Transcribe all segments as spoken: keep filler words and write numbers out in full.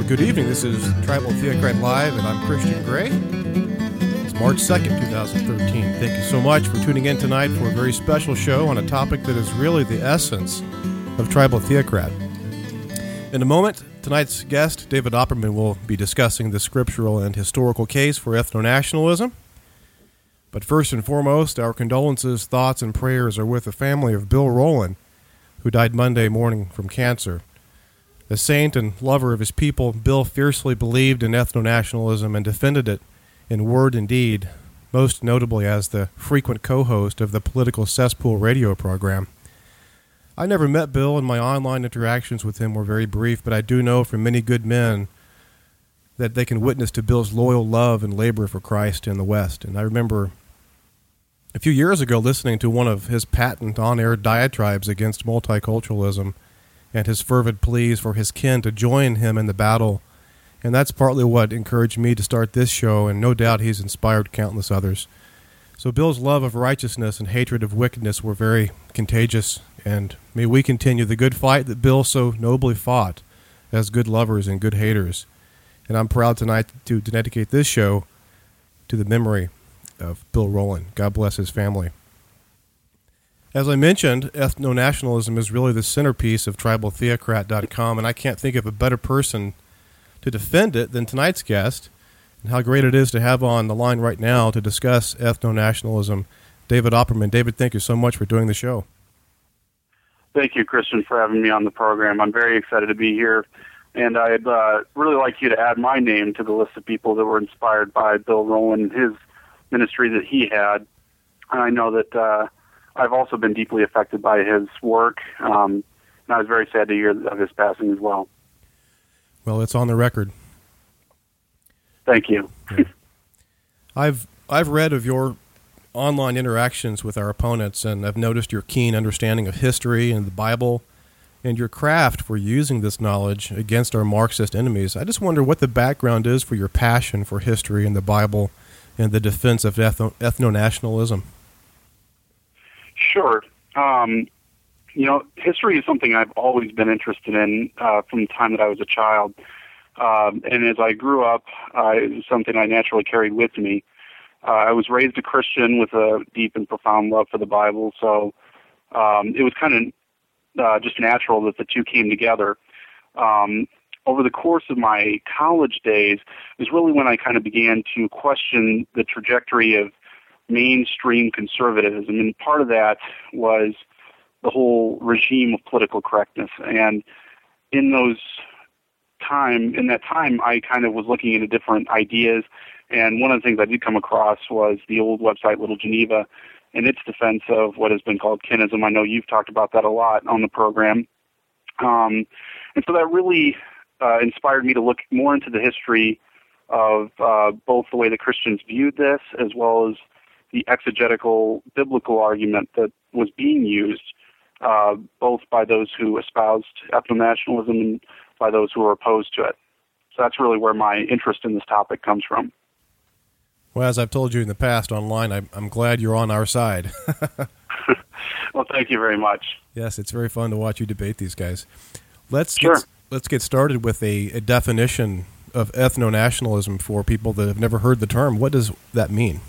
Good evening. This is Tribal Theocrat Live, and I'm Christian Gray. It's March second, twenty thirteen. Thank you so much for tuning in tonight for a very special show on a topic that is really the essence of Tribal Theocrat. In a moment, tonight's guest, David Opperman, will be discussing the scriptural and historical case for ethno-nationalism. But first and foremost, our condolences, thoughts, and prayers are with the family of Bill Rowland, who died Monday morning from cancer. A saint and lover of his people, Bill fiercely believed in ethno-nationalism and defended it in word and deed, most notably as the frequent co-host of the Political Cesspool radio program. I never met Bill, and my online interactions with him were very brief, but I do know from many good men that they can witness to Bill's loyal love and labor for Christ in the West. And I remember a few years ago listening to one of his patent on-air diatribes against multiculturalism and his fervent pleas for his kin to join him in the battle. And that's partly what encouraged me to start this show, and no doubt he's inspired countless others. So Bill's love of righteousness and hatred of wickedness were very contagious, and may we continue the good fight that Bill so nobly fought as good lovers and good haters. And I'm proud tonight to, to dedicate this show to the memory of Bill Rowland. God bless his family. As I mentioned, ethno-nationalism is really the centerpiece of tribal theocrat dot com, and I can't think of a better person to defend it than tonight's guest, and how great it is to have on the line right now to discuss ethno-nationalism, David Opperman. David, thank you so much for doing the show. Thank you, Christian, for having me on the program. I'm very excited to be here, and I'd uh, really like you to add my name to the list of people that were inspired by Bill Rowland and his ministry that he had. And I know that uh, I've also been deeply affected by his work, um, and I was very sad to hear of his passing as well. Well, it's on the record. Thank you. Yeah. I've I've read of your online interactions with our opponents, and I've noticed your keen understanding of history and the Bible and your craft for using this knowledge against our Marxist enemies. I just wonder what the background is for your passion for history and the Bible and the defense of ethno- ethno-nationalism. Sure. Um, you know, history is something I've always been interested in uh, from the time that I was a child. Um, and as I grew up, uh, it was something I naturally carried with me. Uh, I was raised a Christian with a deep and profound love for the Bible, so um, it was kind of uh, just natural that the two came together. Um, over the course of my college days is really when I kind of began to question the trajectory of mainstream conservatism, and part of that was the whole regime of political correctness. And in those time, in that time, I kind of was looking into different ideas, and one of the things I did come across was the old website Little Geneva and its defense of what has been called kinism. I know you've talked about that a lot on the program. Um, and so that really uh, inspired me to look more into the history of uh, both the way that Christians viewed this as well as the exegetical biblical argument that was being used uh, both by those who espoused ethno-nationalism and by those who were opposed to it. So that's really where my interest in this topic comes from. Well, as I've told you in the past online, I'm, I'm glad you're on our side. Well, thank you very much. Yes, it's very fun to watch you debate these guys. Let's sure. get, let's get started with a, a definition of ethno-nationalism for people that have never heard the term. What does that mean?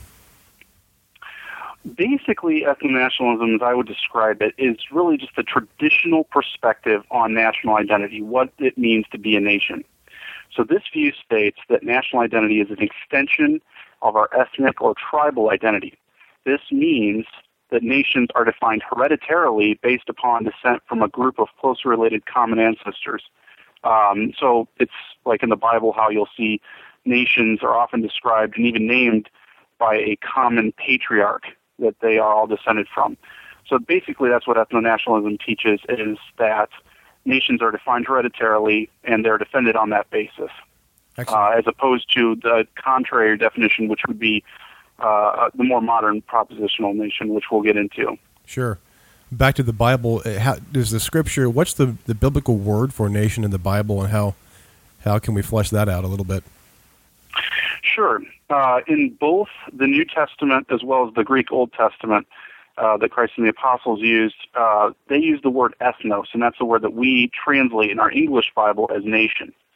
Basically, ethno-nationalism, as I would describe it, is really just a traditional perspective on national identity, what it means to be a nation. So this view states that national identity is an extension of our ethnic or tribal identity. This means that nations are defined hereditarily based upon descent from a group of closely related common ancestors. Um, so it's like in the Bible how you'll see nations are often described and even named by a common patriarch that they are all descended from. So basically that's what ethno-nationalism teaches, is that nations are defined hereditarily and they're defended on that basis, uh, as opposed to the contrary definition, which would be uh, the more modern propositional nation, which we'll get into. Sure. Back to the Bible, how does the scripture, what's the, the biblical word for nation in the Bible, and how how can we flesh that out a little bit? Sure. Uh, in both the New Testament as well as the Greek Old Testament uh, that Christ and the apostles used, uh, they use the word ethnos, and that's the word that we translate in our English Bible as nation.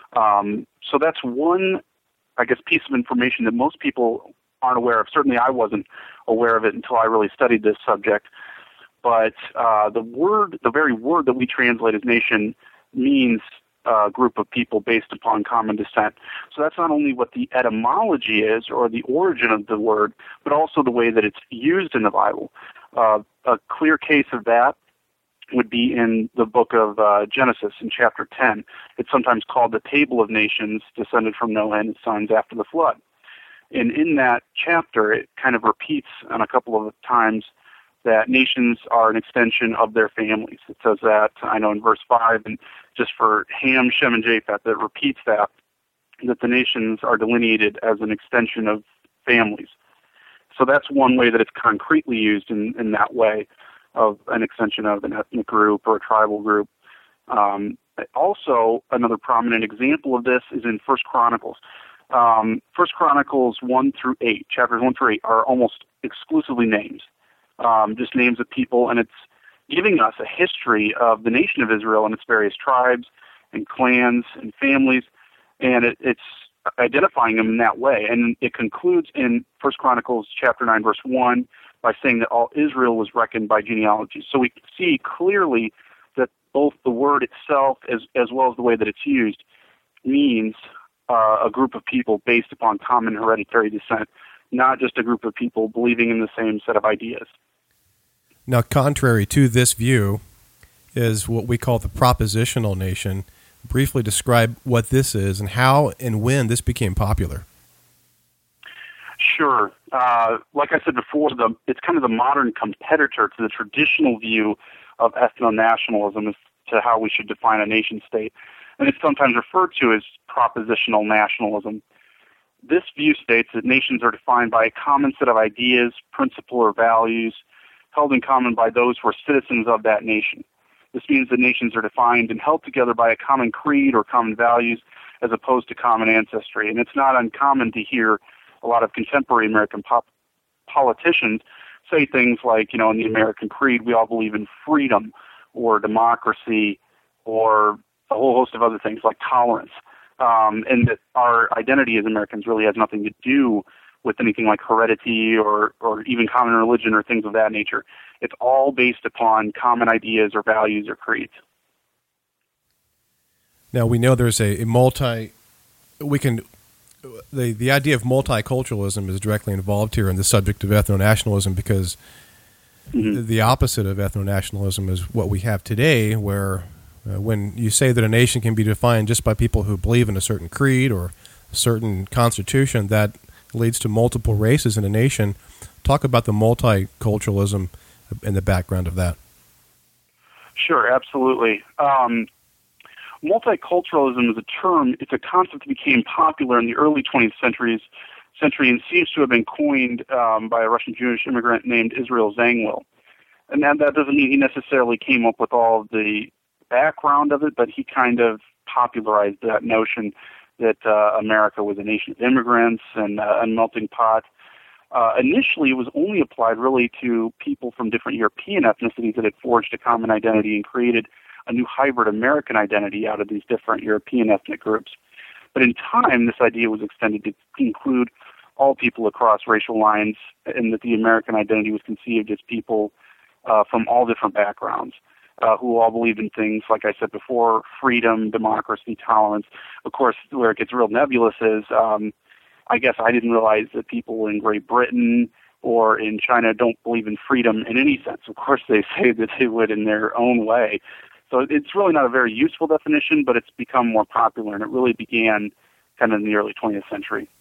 Um, so that's one, I guess, piece of information that most people aren't aware of. Certainly I wasn't aware of it until I really studied this subject. But uh, the word, the very word that we translate as nation means a group of people based upon common descent. So that's not only what the etymology is, or the origin of the word, but also the way that it's used in the Bible. Uh, a clear case of that would be in the book of uh, Genesis in chapter ten. It's sometimes called the Table of Nations, descended from Noah and his sons after the flood. And in that chapter, it kind of repeats on a couple of times that nations are an extension of their families. It says that, I know, in verse five, and just for Ham, Shem, and Japheth, that repeats that, that the nations are delineated as an extension of families. So that's one way that it's concretely used in, in that way, of an extension of an ethnic group or a tribal group. Um, also, another prominent example of this is in First Chronicles. Um, First Chronicles one through eight, chapters one through eight, are almost exclusively names, um, just names of people, and it's giving us a history of the nation of Israel and its various tribes and clans and families, and it, it's identifying them in that way. And it concludes in First Chronicles chapter nine, verse one, by saying that all Israel was reckoned by genealogy. So we can see clearly that both the word itself as, as well as the way that it's used means uh, a group of people based upon common hereditary descent, not just a group of people believing in the same set of ideas. Now, contrary to this view is what we call the propositional nation. Briefly describe what this is and how and when this became popular. Sure. Uh, like I said before, the, it's kind of the modern competitor to the traditional view of ethno-nationalism as to how we should define a nation-state. And it's sometimes referred to as propositional nationalism. This view states that nations are defined by a common set of ideas, principle, or values held in common by those who are citizens of that nation. This means that nations are defined and held together by a common creed or common values as opposed to common ancestry. And it's not uncommon to hear a lot of contemporary American pop- politicians say things like, you know, in the American creed, we all believe in freedom or democracy or a whole host of other things like tolerance. Um, and that our identity as Americans really has nothing to do with anything like heredity or, or even common religion or things of that nature. It's all based upon common ideas or values or creeds. Now, we know there's a, a multi, we can, the, the idea of multiculturalism is directly involved here in the subject of ethno-nationalism because mm-hmm. the opposite of ethno-nationalism is what we have today, where uh, when you say that a nation can be defined just by people who believe in a certain creed or a certain constitution, that leads to multiple races in a nation. Talk about the multiculturalism in the background of that. Sure, absolutely. Um, multiculturalism is a term, it's a concept that became popular in the early twentieth centuries, century and seems to have been coined um, by a Russian Jewish immigrant named Israel Zangwill. And that, that doesn't mean he necessarily came up with all of the background of it, but he kind of popularized that notion that uh, America was a nation of immigrants and uh, a melting pot. Uh, initially, it was only applied really to people from different European ethnicities that had forged a common identity and created a new hybrid American identity out of these different European ethnic groups. But in time, this idea was extended to include all people across racial lines, and that the American identity was conceived as people uh, from all different backgrounds. Uh, who all believed in things, like I said before, freedom, democracy, tolerance. Of course, where it gets real nebulous is, um, I guess I didn't realize that people in Great Britain or in China don't believe in freedom in any sense. Of course, they say that they would in their own way. So it's really not a very useful definition, but it's become more popular, and it really began kind of in the early twentieth century.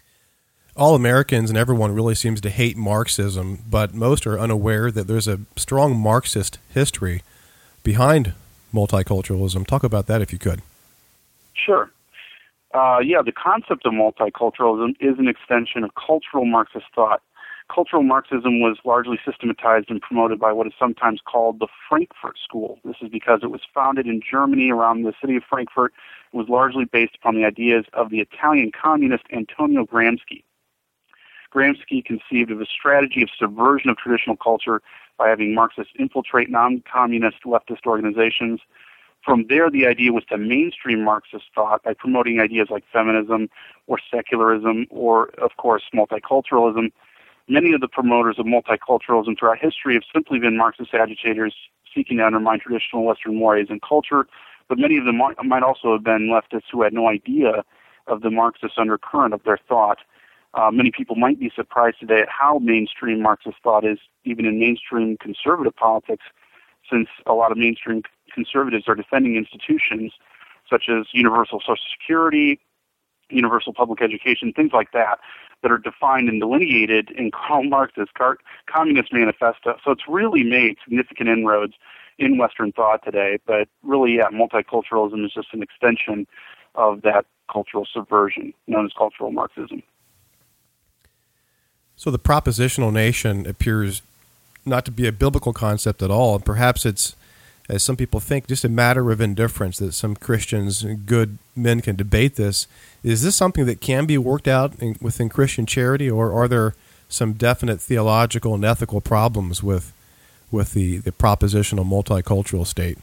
All Americans and everyone really seems to hate Marxism, but most are unaware that there's a strong Marxist history behind multiculturalism. Talk about that if you could. Sure. Uh, yeah, the concept of multiculturalism is an extension of cultural Marxist thought. Cultural Marxism was largely systematized and promoted by what is sometimes called the Frankfurt School. This is because it was founded in Germany around the city of Frankfurt. It was largely based upon the ideas of the Italian communist Antonio Gramsci. Gramsci conceived of a strategy of subversion of traditional culture by having Marxists infiltrate non-communist leftist organizations, From there, the idea was to mainstream Marxist thought by promoting ideas like feminism or secularism or, of course, multiculturalism. Many of the promoters of multiculturalism throughout history have simply been Marxist agitators seeking to undermine traditional Western mores and culture, but many of them might also have been leftists who had no idea of the Marxist undercurrent of their thought. Uh, many people might be surprised today at how mainstream Marxist thought is, even in mainstream conservative politics, since a lot of mainstream conservatives are defending institutions such as universal Social Security, universal public education, things like that, that are defined and delineated in Karl Marx's Communist Manifesto. So it's really made significant inroads in Western thought today, but really, yeah, multiculturalism is just an extension of that cultural subversion known as cultural Marxism. So the propositional nation appears not to be a biblical concept at all, and perhaps it's, as some people think, just a matter of indifference that some Christians, good men, can debate this. Is this something that can be worked out in, within Christian charity, or are there some definite theological and ethical problems with with the, the propositional multicultural state?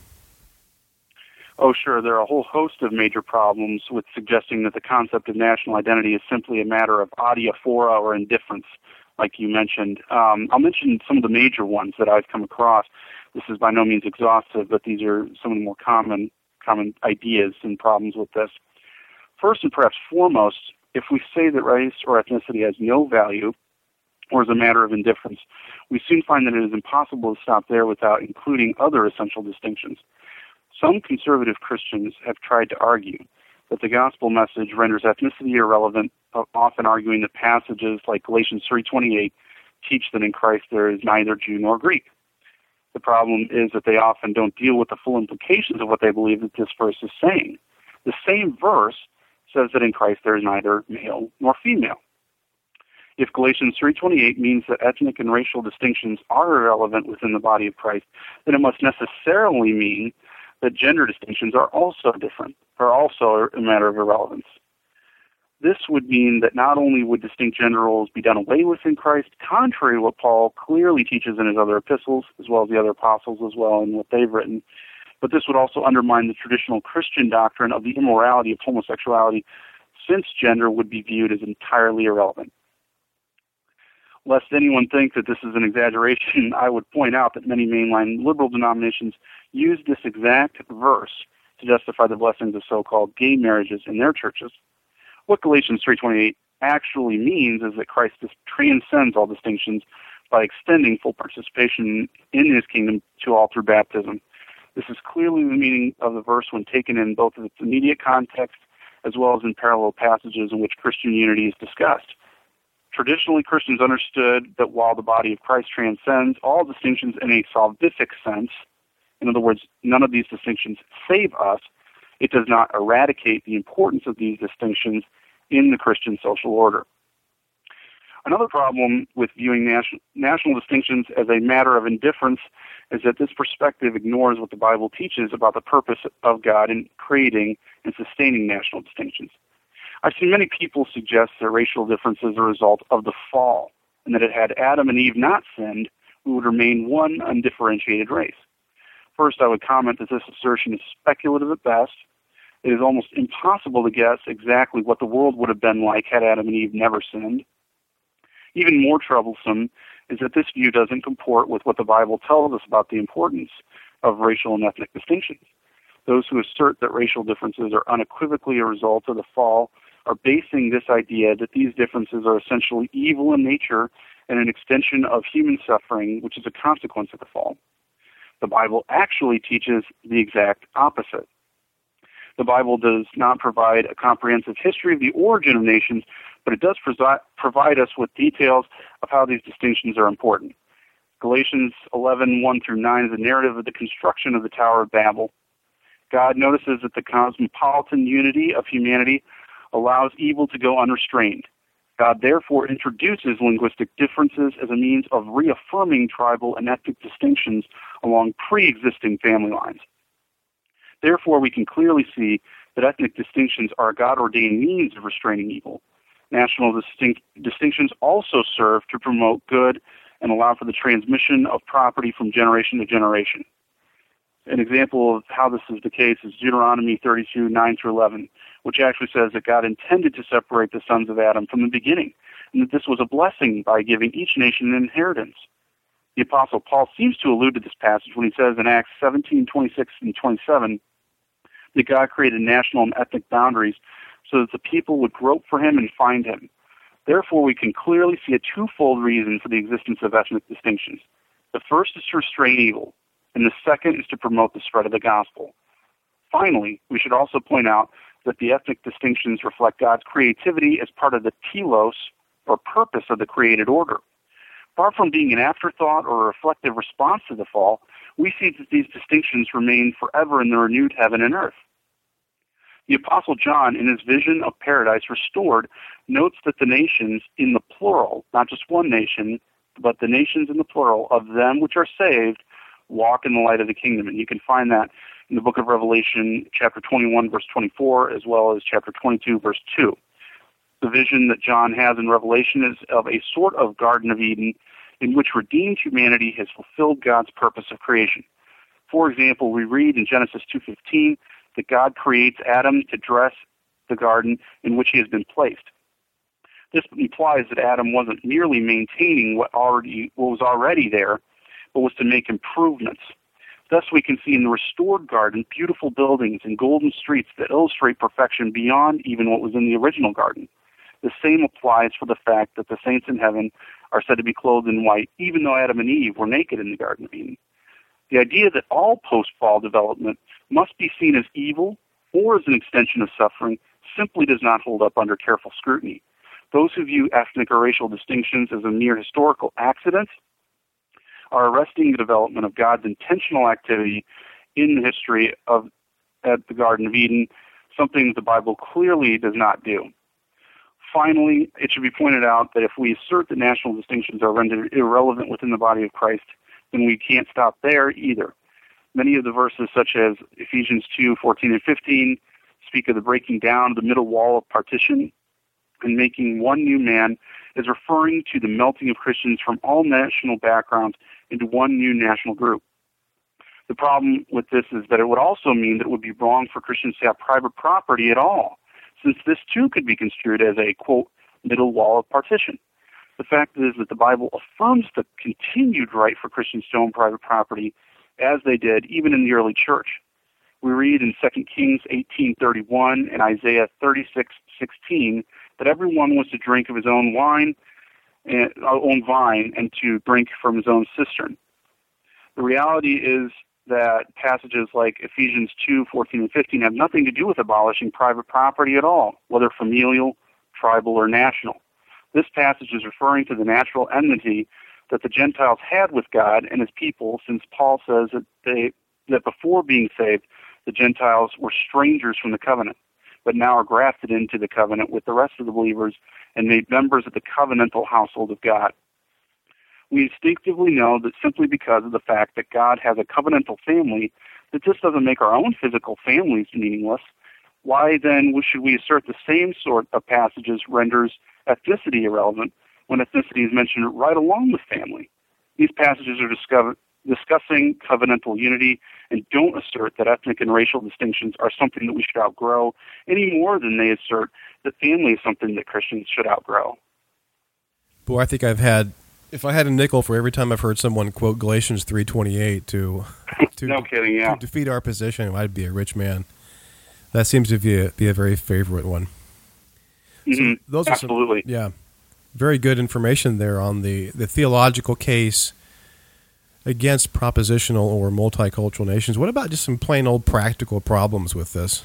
Oh, sure. There are a whole host of major problems with suggesting that the concept of national identity is simply a matter of adiaphora or indifference, like you mentioned. Um, I'll mention some of the major ones that I've come across. This is by no means exhaustive, but these are some of the more common common ideas and problems with this. First and perhaps foremost, if we say that race or ethnicity has no value or is a matter of indifference, we soon find that it is impossible to stop there without including other essential distinctions. Some conservative Christians have tried to argue that the gospel message renders ethnicity irrelevant, often arguing that passages like Galatians three twenty-eight teach that in Christ there is neither Jew nor Greek. The problem is that they often don't deal with the full implications of what they believe that this verse is saying. The same verse says that in Christ there is neither male nor female. If Galatians three twenty-eight means that ethnic and racial distinctions are irrelevant within the body of Christ, then it must necessarily mean that gender distinctions are also different, are also a matter of irrelevance. This would mean that not only would distinct gender roles be done away with in Christ, contrary to what Paul clearly teaches in his other epistles, as well as the other apostles as well in what they've written, but this would also undermine the traditional Christian doctrine of the immorality of homosexuality, since gender would be viewed as entirely irrelevant. Lest anyone think that this is an exaggeration, I would point out that many mainline liberal denominations use this exact verse to justify the blessings of so-called gay marriages in their churches. What Galatians three twenty-eight actually means is that Christ transcends all distinctions by extending full participation in his kingdom to all through baptism. This is clearly the meaning of the verse when taken in both of its immediate context as well as in parallel passages in which Christian unity is discussed. Traditionally, Christians understood that while the body of Christ transcends all distinctions in a salvific sense, in other words, none of these distinctions save us, it does not eradicate the importance of these distinctions in the Christian social order. Another problem with viewing national, national distinctions as a matter of indifference is that this perspective ignores what the Bible teaches about the purpose of God in creating and sustaining national distinctions. I've seen many people suggest that racial difference is a result of the fall, and that it had Adam and Eve not sinned, we would remain one undifferentiated race. First, I would comment that this assertion is speculative at best. It is almost impossible to guess exactly what the world would have been like had Adam and Eve never sinned. Even more troublesome is that this view doesn't comport with what the Bible tells us about the importance of racial and ethnic distinctions. Those who assert that racial differences are unequivocally a result of the fall are basing this idea that these differences are essentially evil in nature and an extension of human suffering, which is a consequence of the fall. The Bible actually teaches the exact opposite. The Bible does not provide a comprehensive history of the origin of nations, but it does presi- provide us with details of how these distinctions are important. Galatians eleven, one through nine is a narrative of the construction of the Tower of Babel. God notices that the cosmopolitan unity of humanity allows evil to go unrestrained. God therefore introduces linguistic differences as a means of reaffirming tribal and ethnic distinctions along pre-existing family lines. Therefore, we can clearly see that ethnic distinctions are a God-ordained means of restraining evil. National distinct, distinctions also serve to promote good and allow for the transmission of property from generation to generation. An example of how this is the case is Deuteronomy thirty-two, nine through eleven, which actually says that God intended to separate the sons of Adam from the beginning, and that this was a blessing by giving each nation an inheritance. The Apostle Paul seems to allude to this passage when he says in Acts seventeen, twenty-six and twenty-seven that God created national and ethnic boundaries so that the people would grope for him and find him. Therefore, we can clearly see a twofold reason for the existence of ethnic distinctions. The first is to restrain evil, and the second is to promote the spread of the gospel. Finally, we should also point out that the ethnic distinctions reflect God's creativity as part of the telos, or purpose of the created order. Far from being an afterthought or a reflective response to the fall, we see that these distinctions remain forever in the renewed heaven and earth. The Apostle John, in his vision of paradise restored, notes that the nations in the plural, not just one nation, but the nations in the plural of them which are saved, walk in the light of the kingdom. And you can find that in the book of Revelation, chapter twenty-one, verse twenty-four, as well as chapter twenty-two, verse two. The vision that John has in Revelation is of a sort of Garden of Eden in which redeemed humanity has fulfilled God's purpose of creation. For example, we read in Genesis two fifteen that God creates Adam to dress the garden in which he has been placed. This implies that Adam wasn't merely maintaining what already what was already there, but was to make improvements. Thus, we can see in the restored garden beautiful buildings and golden streets that illustrate perfection beyond even what was in the original garden. The same applies for the fact that the saints in heaven are said to be clothed in white, even though Adam and Eve were naked in the Garden of Eden. The idea that all post-fall development must be seen as evil or as an extension of suffering simply does not hold up under careful scrutiny. Those who view ethnic or racial distinctions as a mere historical accident are arresting the development of God's intentional activity in the history of at the Garden of Eden, something that the Bible clearly does not do. Finally, it should be pointed out that if we assert that national distinctions are rendered irrelevant within the body of Christ, then we can't stop there either. Many of the verses, such as Ephesians two, fourteen and fifteen, speak of the breaking down of the middle wall of partition and making one new man, is referring to the melting of Christians from all national backgrounds into one new national group. The problem with this is that it would also mean that it would be wrong for Christians to have private property at all, since this too could be construed as a, quote, middle wall of partition. The fact is that the Bible affirms the continued right for Christians to own private property, as they did even in the early church. We read in Second Kings eighteen thirty-one and Isaiah thirty-six sixteen that everyone was to drink of his own wine, and, uh, own vine, and to drink from his own cistern. The reality is that passages like Ephesians two, fourteen and fifteen have nothing to do with abolishing private property at all, whether familial, tribal, or national. This passage is referring to the natural enmity that the Gentiles had with God and his people, since Paul says that they that before being saved, the Gentiles were strangers from the covenant, but now are grafted into the covenant with the rest of the believers and made members of the covenantal household of God. We instinctively know that simply because of the fact that God has a covenantal family, that this doesn't make our own physical families meaningless. Why then should we assert the same sort of passages renders ethnicity irrelevant when ethnicity is mentioned right along with family? These passages are discover, discussing covenantal unity and don't assert that ethnic and racial distinctions are something that we should outgrow any more than they assert that family is something that Christians should outgrow. Boy, I think I've had, if I had a nickel for every time I've heard someone quote Galatians three twenty-eight to, to, no kidding, yeah. to defeat our position, I'd be a rich man. That seems to be a, be a very favorite one. Mm-hmm. So those are Absolutely. Some, yeah, very good information there on the, the theological case against propositional or multicultural nations. What about just some plain old practical problems with this?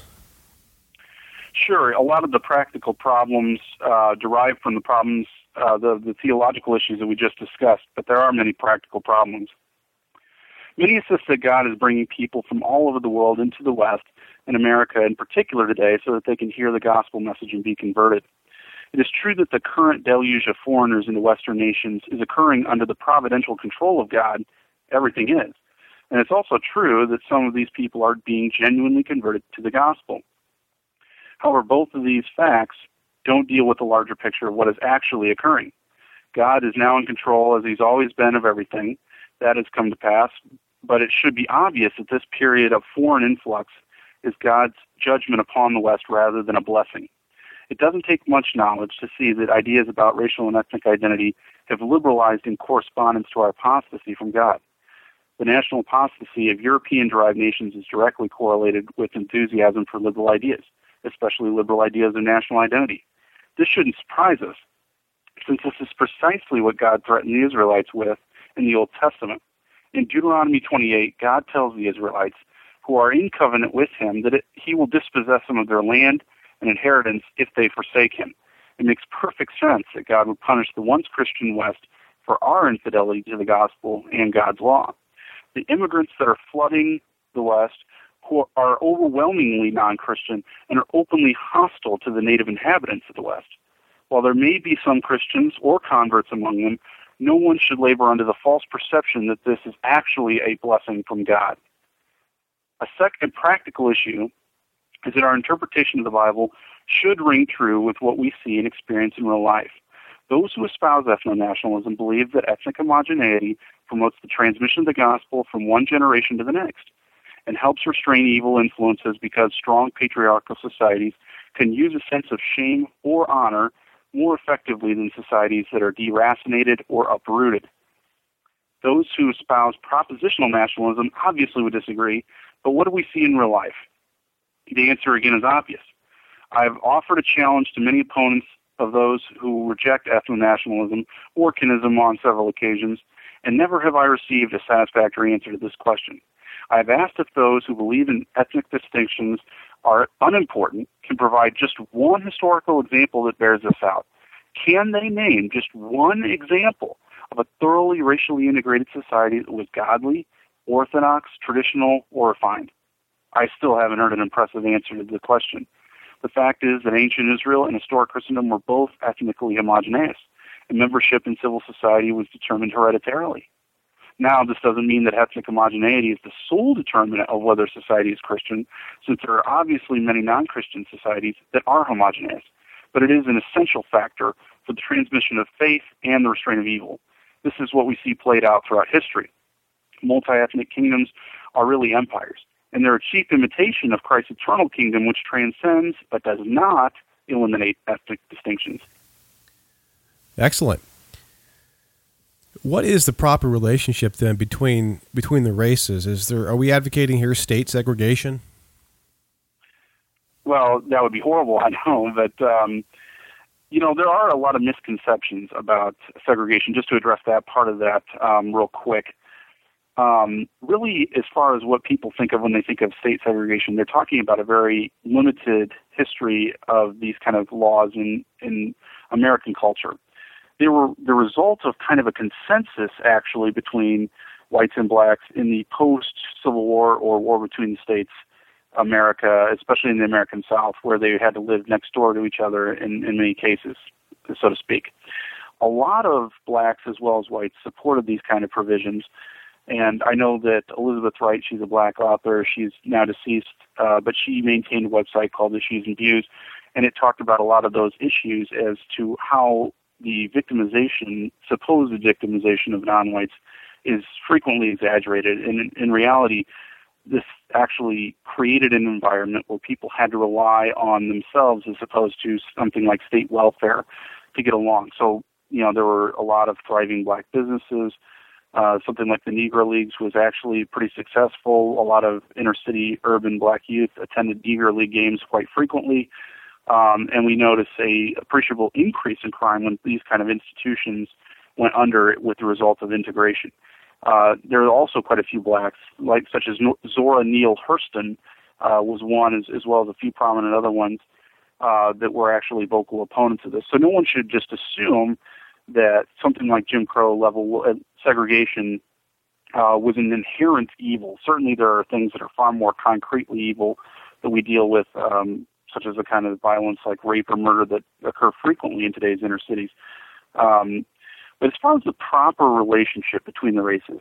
Sure. A lot of the practical problems uh, derive from the problems, uh, the, the theological issues that we just discussed, but there are many practical problems. Many insist that God is bringing people from all over the world into the West, and America in particular today, so that they can hear the gospel message and be converted. It is true that the current deluge of foreigners into Western nations is occurring under the providential control of God. Everything is. And it's also true that some of these people are being genuinely converted to the gospel. However, both of these facts don't deal with the larger picture of what is actually occurring. God is now in control, as he's always been, of everything. That has come to pass but it should be obvious that this period of foreign influx is God's judgment upon the West rather than a blessing. It doesn't take much knowledge to see that ideas about racial and ethnic identity have liberalized in correspondence to our apostasy from God. The national apostasy of European-derived nations is directly correlated with enthusiasm for liberal ideas, especially liberal ideas of national identity. This shouldn't surprise us, since this is precisely what God threatened the Israelites with in the Old Testament. In Deuteronomy twenty-eight, God tells the Israelites, who are in covenant with him, that it, he will dispossess them of their land and inheritance if they forsake him. It makes perfect sense that God would punish the once Christian West for our infidelity to the gospel and God's law. The immigrants that are flooding the West, who are overwhelmingly non-Christian and are openly hostile to the native inhabitants of the West. While there may be some Christians or converts among them, no one should labor under the false perception that this is actually a blessing from God. A second practical issue is that our interpretation of the Bible should ring true with what we see and experience in real life. Those who espouse ethno-nationalism believe that ethnic homogeneity promotes the transmission of the gospel from one generation to the next and helps restrain evil influences because strong patriarchal societies can use a sense of shame or honor more effectively than societies that are deracinated or uprooted. Those who espouse propositional nationalism obviously would disagree, but what do we see in real life? The answer again is obvious. I've offered a challenge to many opponents of those who reject ethno-nationalism or kinism on several occasions, and never have I received a satisfactory answer to this question. I have asked if those who believe in ethnic distinctions are unimportant can provide just one historical example that bears this out. Can they name just one example of a thoroughly racially integrated society that was godly, orthodox, traditional, or refined? I still haven't heard an impressive answer to the question. The fact is that ancient Israel and historic Christendom were both ethnically homogeneous, and membership in civil society was determined hereditarily. Now, this doesn't mean that ethnic homogeneity is the sole determinant of whether society is Christian, since there are obviously many non-Christian societies that are homogeneous, but it is an essential factor for the transmission of faith and the restraint of evil. This is what we see played out throughout history. Multi-ethnic kingdoms are really empires, and they're a cheap imitation of Christ's eternal kingdom, which transcends but does not eliminate ethnic distinctions. Excellent. What is the proper relationship then between between the races? Is there are we advocating here state segregation? Well, that would be horrible, I know, but um, you know, there are a lot of misconceptions about segregation. Just to address that part of that um, real quick. Um, really, as far as what people think of when they think of state segregation, they're talking about a very limited history of these kind of laws in, in American culture. They were the result of kind of a consensus, actually, between whites and blacks in the post-Civil War or War Between the States America, especially in the American South, where they had to live next door to each other in, in many cases, so to speak. A lot of blacks as well as whites supported these kind of provisions. And I know that Elizabeth Wright, she's a black author, she's now deceased, uh, but she maintained a website called Issues and Views, and it talked about a lot of those issues as to how the victimization, supposed victimization of non-whites is frequently exaggerated. And in, in reality, this actually created an environment where people had to rely on themselves as opposed to something like state welfare to get along. So, you know, there were a lot of thriving black businesses. Uh, something like the Negro Leagues was actually pretty successful. A lot of inner-city urban black youth attended Negro League games quite frequently. Um, and we notice a appreciable increase in crime when these kind of institutions went under with the result of integration. Uh, there are also quite a few blacks, like such as Zora Neale Hurston uh, was one, as, as well as a few prominent other ones uh, that were actually vocal opponents of this. So no one should just assume that something like Jim Crow level segregation uh, was an inherent evil. Certainly there are things that are far more concretely evil that we deal with, um, such as the kind of violence like rape or murder that occur frequently in today's inner cities. Um, but as far as the proper relationship between the races,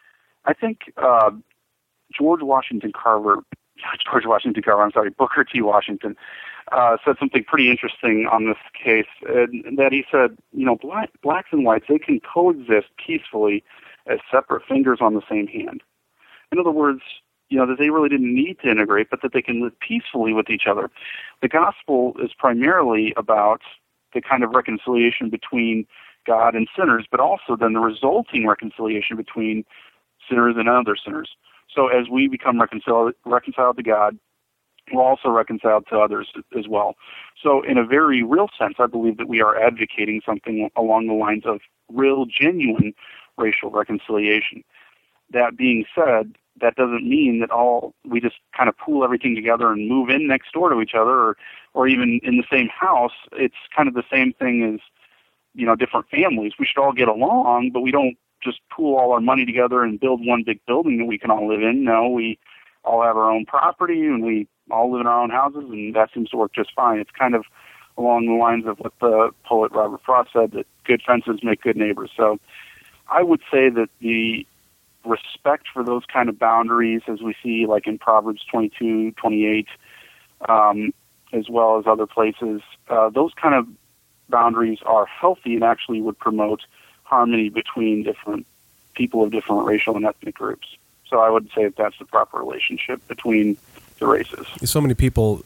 I think uh, George Washington Carver, George Washington Carver, I'm sorry, Booker T. Washington, uh, said something pretty interesting on this case, uh, that he said, you know, black, blacks and whites, they can coexist peacefully as separate fingers on the same hand. In other words, you know, that they really didn't need to integrate, but that they can live peacefully with each other. The gospel is primarily about the kind of reconciliation between God and sinners, but also then the resulting reconciliation between sinners and other sinners. So as we become reconciled, reconciled to God, we're also reconciled to others as well. So in a very real sense, I believe that we are advocating something along the lines of real, genuine racial reconciliation. That being said, that doesn't mean that all we just kind of pool everything together and move in next door to each other, or, or even in the same house. It's kind of the same thing as, you know, different families. We should all get along, but we don't just pool all our money together and build one big building that we can all live in. No, we all have our own property and we all live in our own houses, and that seems to work just fine. It's kind of along the lines of what the poet Robert Frost said, that good fences make good neighbors. So I would say that the respect for those kind of boundaries, as we see like in Proverbs twenty-two, twenty-eight, um, as well as other places, uh, those kind of boundaries are healthy and actually would promote harmony between different people of different racial and ethnic groups. So I would say that that's the proper relationship between the races. So many people,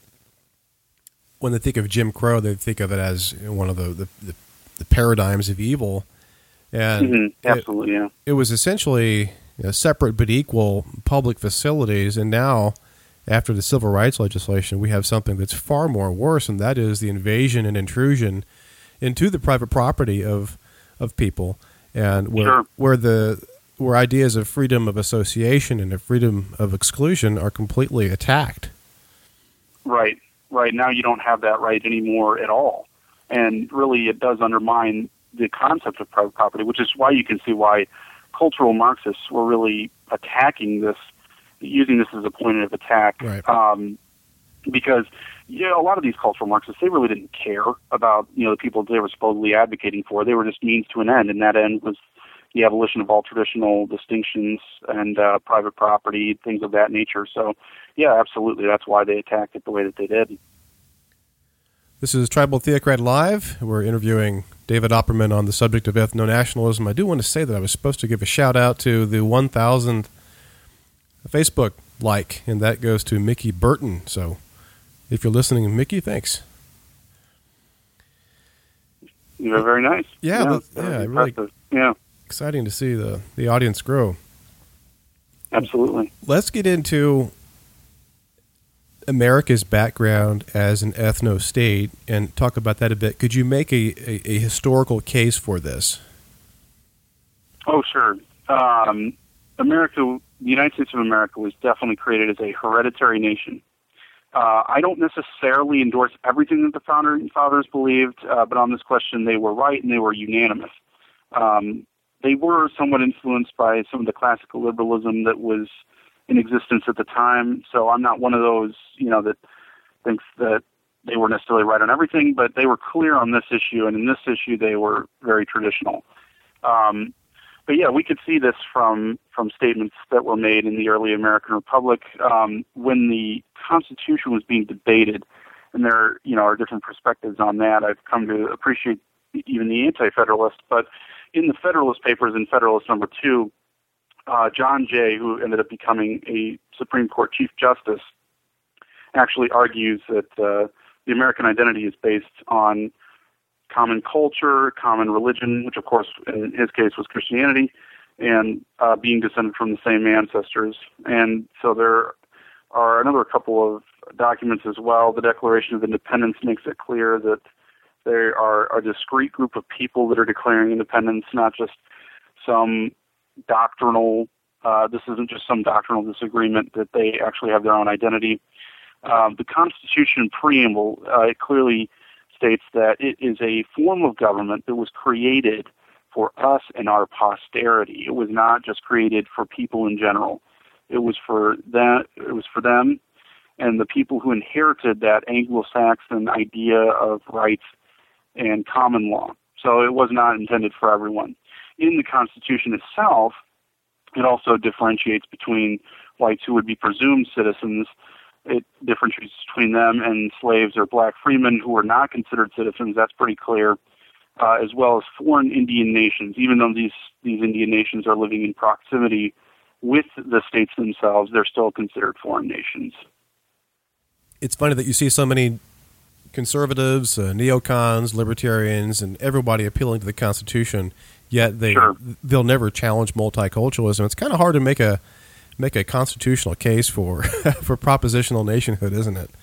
when they think of Jim Crow, they think of it as one of the, the, the, the paradigms of evil. And mm-hmm. Absolutely, it, yeah. It was essentially, you know, separate but equal public facilities, and now, after the civil rights legislation, we have something that's far more worse, and that is the invasion and intrusion into the private property of of people, and where sure. where the where ideas of freedom of association and of freedom of exclusion are completely attacked. Right, right. Now you don't have that right anymore at all, and really, it does undermine the concept of private property, which is why you can see why cultural Marxists were really attacking this, using this as a point of attack. Right. Um, because, you know, a lot of these cultural Marxists, they really didn't care about, you know, the people they were supposedly advocating for. They were just means to an end, and that end was the abolition of all traditional distinctions and uh, private property, things of that nature. So, yeah, absolutely, that's why they attacked it the way that they did. This is Tribal Theocrat Live. We're interviewing David Opperman on the subject of ethno-nationalism. I do want to say that I was supposed to give a shout-out to the one thousandth Facebook like, and that goes to Mickey Burton. So if you're listening, Mickey, thanks. You're very nice. Yeah, yeah, yeah really yeah. exciting to see the, the audience grow. Absolutely. Let's get into America's background as an ethno-state and talk about that a bit. Could you make a, a, a historical case for this? Oh, sure. Um, America, the United States of America was definitely created as a hereditary nation. Uh, I don't necessarily endorse everything that the founding fathers believed, uh, but on this question they were right and they were unanimous. Um, they were somewhat influenced by some of the classical liberalism that was in existence at the time, so I'm not one of those, you know, that thinks that they were necessarily right on everything, but they were clear on this issue, and in this issue they were very traditional. Um, but yeah, we could see this from, from statements that were made in the early American Republic um, when the Constitution was being debated, and there, you know, are different perspectives on that. I've come to appreciate even the anti-federalist, but in the Federalist Papers in Federalist Number Two, Uh, John Jay, who ended up becoming a Supreme Court Chief Justice, actually argues that uh, the American identity is based on common culture, common religion, which of course in his case was Christianity, and uh, being descended from the same ancestors. And so there are another couple of documents as well. The Declaration of Independence makes it clear that there are a discrete group of people that are declaring independence, not just some doctrinal, uh, this isn't just some doctrinal disagreement, that they actually have their own identity. Um, the Constitution preamble, uh, it clearly states that it is a form of government that was created for us and our posterity. It was not just created for people in general. It was for them, it was for them and the people who inherited that Anglo-Saxon idea of rights and common law. So it was not intended for everyone. In the Constitution itself, it also differentiates between whites who would be presumed citizens. It differentiates between them and slaves or black freemen who were not considered citizens. That's pretty clear, uh, as well as foreign Indian nations. Even though these, these Indian nations are living in proximity with the states themselves, they're still considered foreign nations. It's funny that you see so many conservatives, uh, neocons, libertarians, and everybody appealing to the Constitution, yet they Sure. they'll never challenge multiculturalism. It's kind of hard to make a make a constitutional case for for propositional nationhood, isn't it?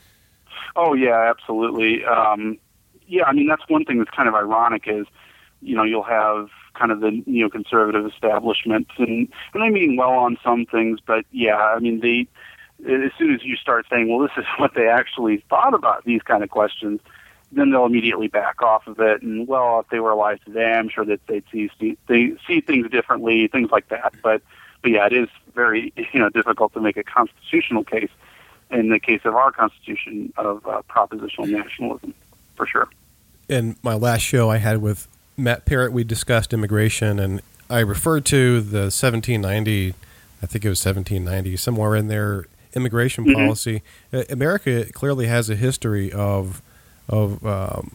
Oh yeah, absolutely. Um, yeah, I mean that's one thing that's kind of ironic is, you know, you'll have kind of the neoconservative establishment, and and they mean well on some things, but yeah, I mean they. As soon as you start saying, well, this is what they actually thought about these kind of questions, then they'll immediately back off of it. And, well, if they were alive today, I'm sure that they'd see, see they see things differently, things like that. But, but yeah, it is very you know difficult to make a constitutional case in the case of our Constitution of uh, propositional nationalism, for sure. In my last show I had with Matt Parrott, we discussed immigration, and I referred to the seventeen ninety, I think it was seventeen ninety, somewhere in there, immigration mm-hmm. policy. Uh, America clearly has a history of of um,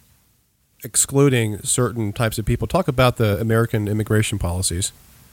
excluding certain types of people. Talk about the American immigration policies.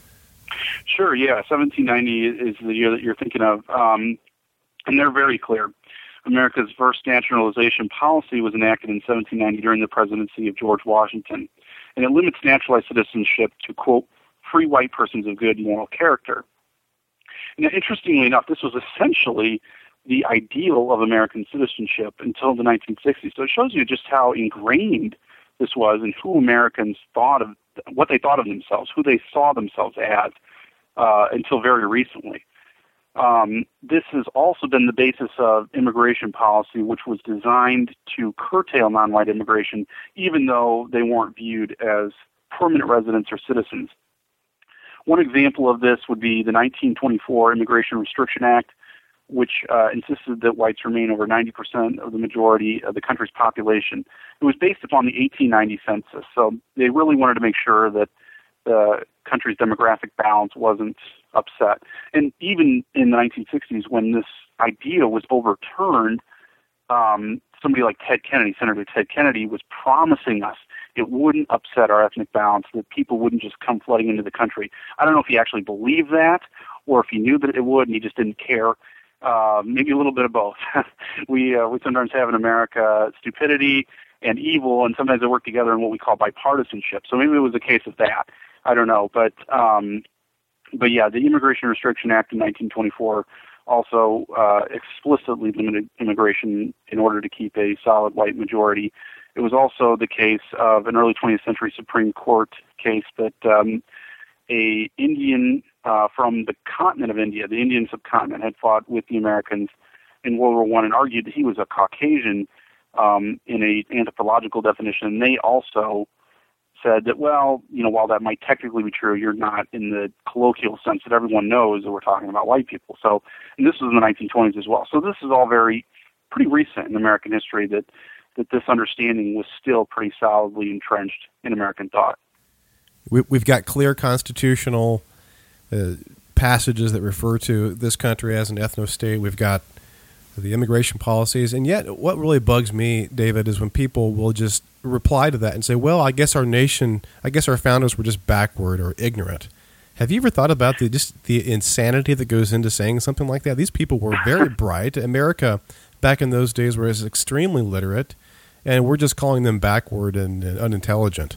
Sure, yeah. seventeen ninety is the year that you're thinking of, um, and they're very clear. America's first naturalization policy was enacted in seventeen ninety during the presidency of George Washington, and it limits naturalized citizenship to, quote, free white persons of good moral character. And interestingly enough, this was essentially the ideal of American citizenship until the nineteen sixties. So it shows you just how ingrained this was and who Americans thought of, what they thought of themselves, who they saw themselves as uh, until very recently. Um, this has also been the basis of immigration policy, which was designed to curtail non-white immigration, even though they weren't viewed as permanent residents or citizens. One example of this would be the nineteen twenty-four Immigration Restriction Act, which uh, insisted that whites remain over ninety percent of the majority of the country's population. It was based upon the eighteen ninety census, so they really wanted to make sure that the country's demographic balance wasn't upset. And even in the nineteen sixties, when this idea was overturned, um, somebody like Ted Kennedy, Senator Ted Kennedy, was promising us it wouldn't upset our ethnic balance, that people wouldn't just come flooding into the country. I don't know if he actually believed that or if he knew that it would and he just didn't care. Uh, maybe a little bit of both. we uh, we sometimes have in America stupidity and evil, and sometimes they work together in what we call bipartisanship. So maybe it was a case of that. I don't know. But, um, but yeah, the Immigration Restriction Act in nineteen twenty-four also uh, explicitly limited immigration in order to keep a solid white majority. It was also the case of an early twentieth century Supreme Court case that um, a Indian uh, from the continent of India, the Indian subcontinent, had fought with the Americans in World War One and argued that he was a Caucasian um, in a anthropological definition. And they also said that, well, you know, while that might technically be true, you're not in the colloquial sense that everyone knows that we're talking about white people. So, and this was in the nineteen twenties as well. So this is all very pretty recent in American history that that this understanding was still pretty solidly entrenched in American thought. We, we've got clear constitutional uh, passages that refer to this country as an ethno-state. We've got the immigration policies. And yet what really bugs me, David, is when people will just reply to that and say, well, I guess our nation, I guess our founders were just backward or ignorant. Have you ever thought about the just the insanity that goes into saying something like that? These people were very bright. America back in those days was extremely literate, and we're just calling them backward and, and unintelligent.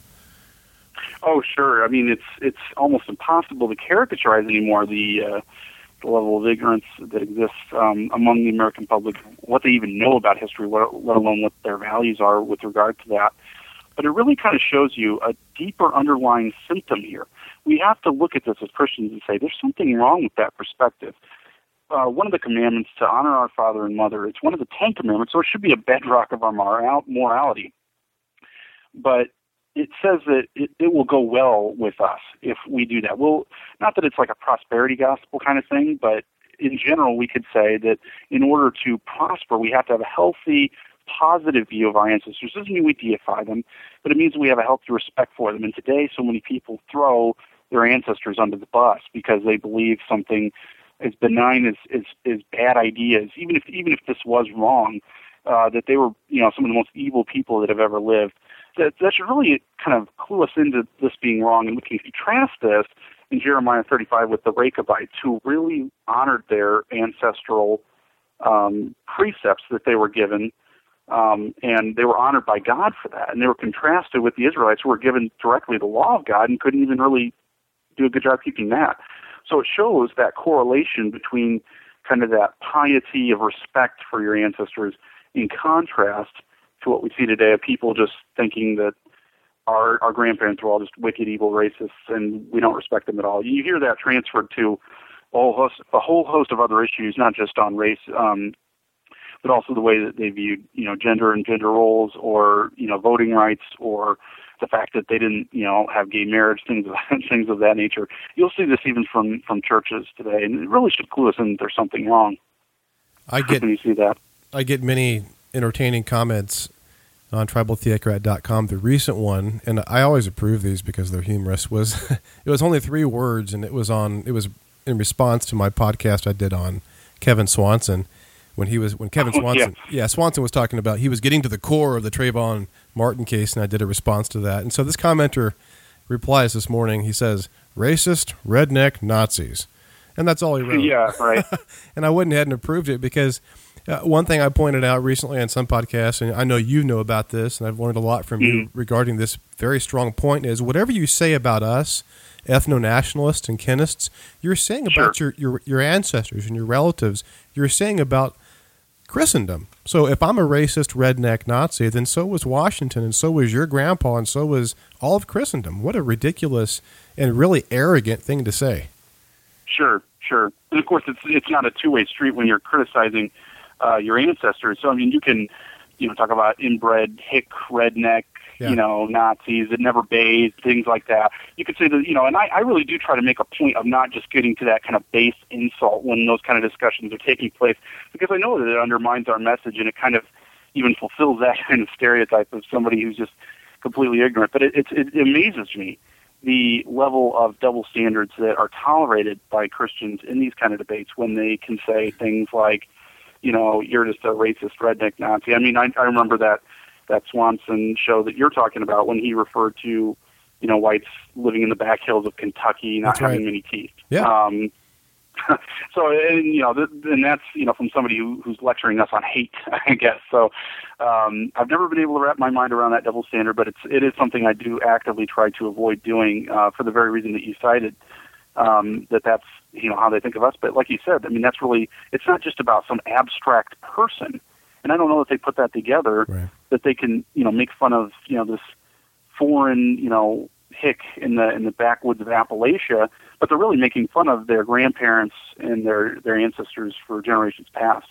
Oh, sure. I mean, it's it's almost impossible to caricaturize anymore the, uh, the level of ignorance that exists um, among the American public, what they even know about history, let, let alone what their values are with regard to that. But it really kind of shows you a deeper underlying symptom here. We have to look at this as Christians and say there's something wrong with that perspective. Uh, one of the commandments to honor our father and mother, it's one of the Ten Commandments, so it should be a bedrock of our moral, morality. But it says that it, it will go well with us if we do that. Well, not that it's like a prosperity gospel kind of thing, but in general we could say that in order to prosper, we have to have a healthy, positive view of our ancestors. It doesn't mean we deify them, but it means we have a healthy respect for them. And today so many people throw their ancestors under the bus because they believe something as benign as, as, as bad ideas, even if even if this was wrong, uh, that they were, you know, some of the most evil people that have ever lived. That, that should really kind of clue us into this being wrong. And we can contrast this in Jeremiah thirty-five with the Rechabites, who really honored their ancestral um, precepts that they were given, um, and they were honored by God for that. And they were contrasted with the Israelites, who were given directly the law of God and couldn't even really do a good job keeping that. So it shows that correlation between kind of that piety of respect for your ancestors in contrast to what we see today of people just thinking that our our grandparents were all just wicked, evil racists, and we don't respect them at all. You hear that transferred to a whole host, a whole host of other issues, not just on race, um, but also the way that they viewed, you know, gender and gender roles, or you know, voting rights, or the fact that they didn't, you know, have gay marriage, things of that, things of that nature. You'll see this even from from churches today, and it really should clue us in that there's something wrong. I get when you see that. I get many entertaining comments on tribal theocrat dot com. The recent one, and I always approve these because they're humorous, was it was only three words, and it was on it was in response to my podcast I did on Kevin Swanson when he was when Kevin Oh, Swanson yeah. yeah Swanson was talking about he was getting to the core of the Trayvon Martin case, and I did a response to that. And so this commenter replies this morning. He says, "Racist, redneck, Nazis," and that's all he wrote. Yeah, right. And I went ahead and approved it because Uh, one thing I pointed out recently on some podcasts, and I know you know about this, and I've learned a lot from mm-hmm. you regarding this very strong point, is whatever you say about us, ethno-nationalists and kinists, you're saying about Sure. your, your, your ancestors and your relatives, you're saying about Christendom. So if I'm a racist redneck Nazi, then so was Washington, and so was your grandpa, and so was all of Christendom. What a ridiculous and really arrogant thing to say. Sure, sure. And of course, it's it's not a two-way street when you're criticizing Uh, your ancestors. So, I mean, you can, you know, talk about inbred, hick, redneck, Yeah. you know, Nazis that never bathed, things like that. You could say that, you know, and I, I really do try to make a point of not just getting to that kind of base insult when those kind of discussions are taking place, because I know that it undermines our message, and it kind of even fulfills that kind of stereotype of somebody who's just completely ignorant. But it, it, it amazes me the level of double standards that are tolerated by Christians in these kind of debates when they can say things like, you know, you're just a racist redneck Nazi. I mean, I, I remember that, that Swanson show that you're talking about when he referred to, you know, whites living in the back hills of Kentucky, not That's right. having many teeth. Yeah. Um, so, and, you know, th- and that's, you know, from somebody who, who's lecturing us on hate, I guess. So um, I've never been able to wrap my mind around that double standard, but it's, it is something I do actively try to avoid doing uh, for the very reason that you cited. Um, that that's, you know, how they think of us. But like you said, I mean, that's really, it's not just about some abstract person. And I don't know that they put that together, Right. that they can, you know, make fun of, you know, this foreign, you know, hick in the, in the backwoods of Appalachia, but they're really making fun of their grandparents and their, their ancestors for generations past.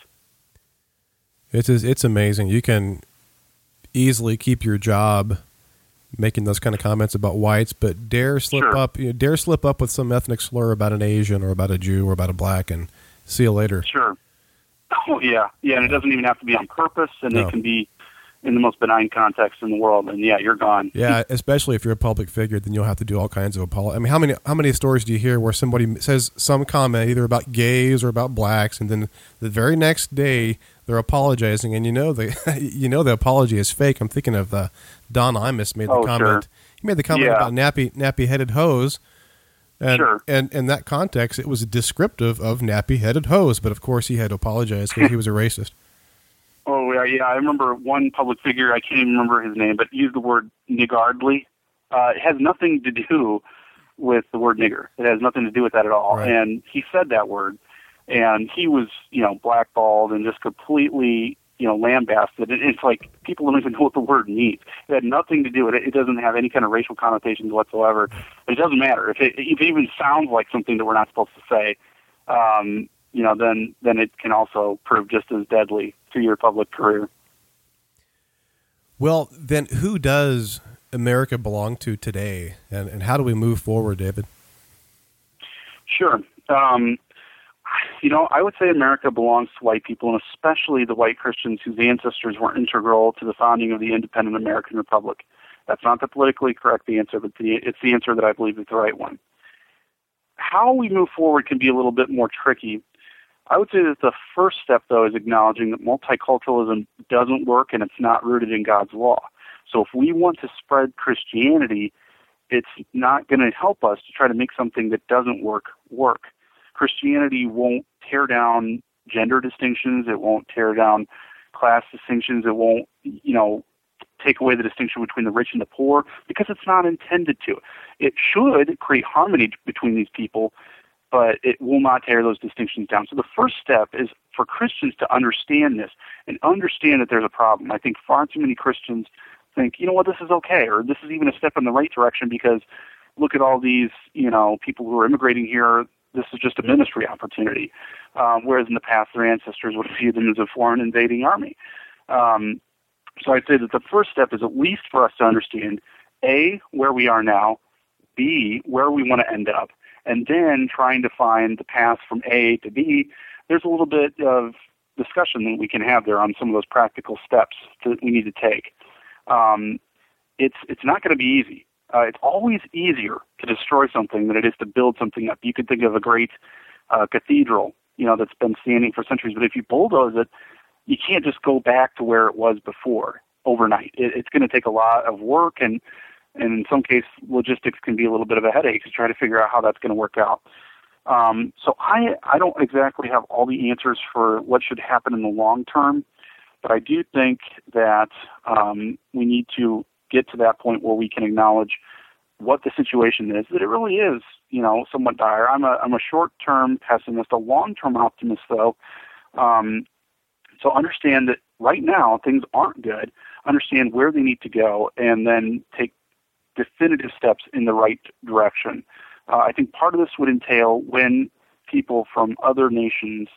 It's, it's amazing. You can easily keep your job making those kind of comments about whites, but dare slip Sure. up, you know, dare slip up with some ethnic slur about an Asian or about a Jew or about a black, and see you later. Sure. Oh, yeah. Yeah, and it doesn't even have to be on purpose, and No. it can be in the most benign context in the world, and yeah, you're gone. Yeah, especially if you're a public figure, then you'll have to do all kinds of apologies. I mean, how many how many stories do you hear where somebody says some comment either about gays or about blacks, and then the very next day they're apologizing, and you know the you know the apology is fake. I'm thinking of uh, Don Imus made the Oh, comment. sure. He made the comment Yeah. about nappy nappy headed hose. And, Sure. and in that context, it was descriptive of nappy-headed hose, but of course he had to apologize because he was a racist. Oh, yeah, yeah. I remember one public figure, I can't even remember his name, but used the word niggardly. Uh, it has nothing to do with the word nigger. It has nothing to do with that at all. Right. And he said that word, and he was, you know, blackballed and just completely, you know, lambasted. It, it's like people don't even know what the word means. It had nothing to do with it. It doesn't have any kind of racial connotations whatsoever. It doesn't matter. If it, if it even sounds like something that we're not supposed to say, um, you know, then, then it can also prove just as deadly to your public career. Well, then who does America belong to today, and, and how do we move forward, David? Sure. Um, you know, I would say America belongs to white people, and especially the white Christians whose ancestors were integral to the founding of the independent American Republic. That's not the politically correct answer, but the, it's the answer that I believe is the right one. How we move forward can be a little bit more tricky. I would say that the first step, though, is acknowledging that multiculturalism doesn't work and it's not rooted in God's law. So if we want to spread Christianity it's not going to help us to try to make something that doesn't work work. Christianity won't tear down gender distinctions. It won't tear down class distinctions. It won't, you know, take away the distinction between the rich and the poor, because it's not intended to. It should create harmony between these people, but it will not tear those distinctions down. So the first step is for Christians to understand this and understand that there's a problem. I think far too many Christians think, you know what, this is okay, or this is even a step in the right direction because look at all these, you know, people who are immigrating here. This is just a ministry opportunity, um, whereas in the past their ancestors would have viewed them as a foreign invading army. Um, so I'd say that the first step is at least for us to understand, A, where we are now, B, where we want to end up, and then trying to find the path from A to B. There's a little bit of discussion that we can have there on some of those practical steps that we need to take. Um, it's it's not going to be easy. Uh, it's always easier to destroy something than it is to build something up. You could think of a great uh, cathedral, you know, that's been standing for centuries, but if you bulldoze it, you can't just go back to where it was before overnight. It, it's going to take a lot of work, and, and in some cases, logistics can be a little bit of a headache to try to figure out how that's going to work out. Um, so I, I don't exactly have all the answers for what should happen in the long term, but I do think that um, we need to get to that point where we can acknowledge what the situation is, that it really is, you know, somewhat dire. I'm a, I'm a short-term pessimist, a long-term optimist, though. Um, so understand that right now things aren't good, understand where they need to go, and then take definitive steps in the right direction. Uh, I think part of this would entail when people from other nations,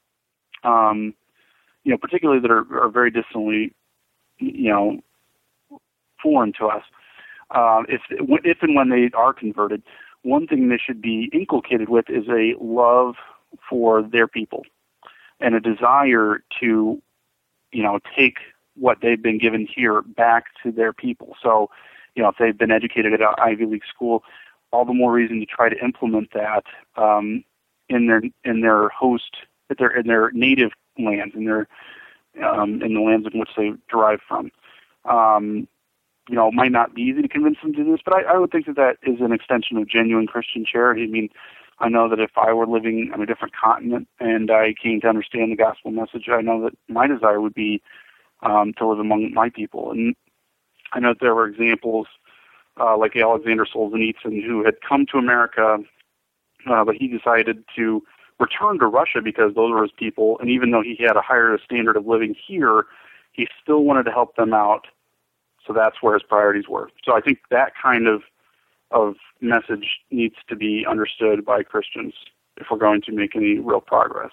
um, you know, particularly that are, are very distantly, you know, foreign to us, uh, if if and when they are converted, one thing they should be inculcated with is a love for their people and a desire to, you know, take what they've been given here back to their people. So, you know, if they've been educated at an Ivy League school, all the more reason to try to implement that um, in their in their host, at their in their native lands, in their um, in the lands in which they derive from. Um, you know, it might not be easy to convince them to do this, but I, I would think that that is an extension of genuine Christian charity. I mean, I know that if I were living on a different continent and I came to understand the gospel message, I know that my desire would be um, to live among my people. And I know that there were examples uh, like Alexander Solzhenitsyn, who had come to America, uh, but he decided to return to Russia because those were his people. And even though he had a higher standard of living here, he still wanted to help them out. So that's where his priorities were. So I think that kind of of message needs to be understood by Christians if we're going to make any real progress.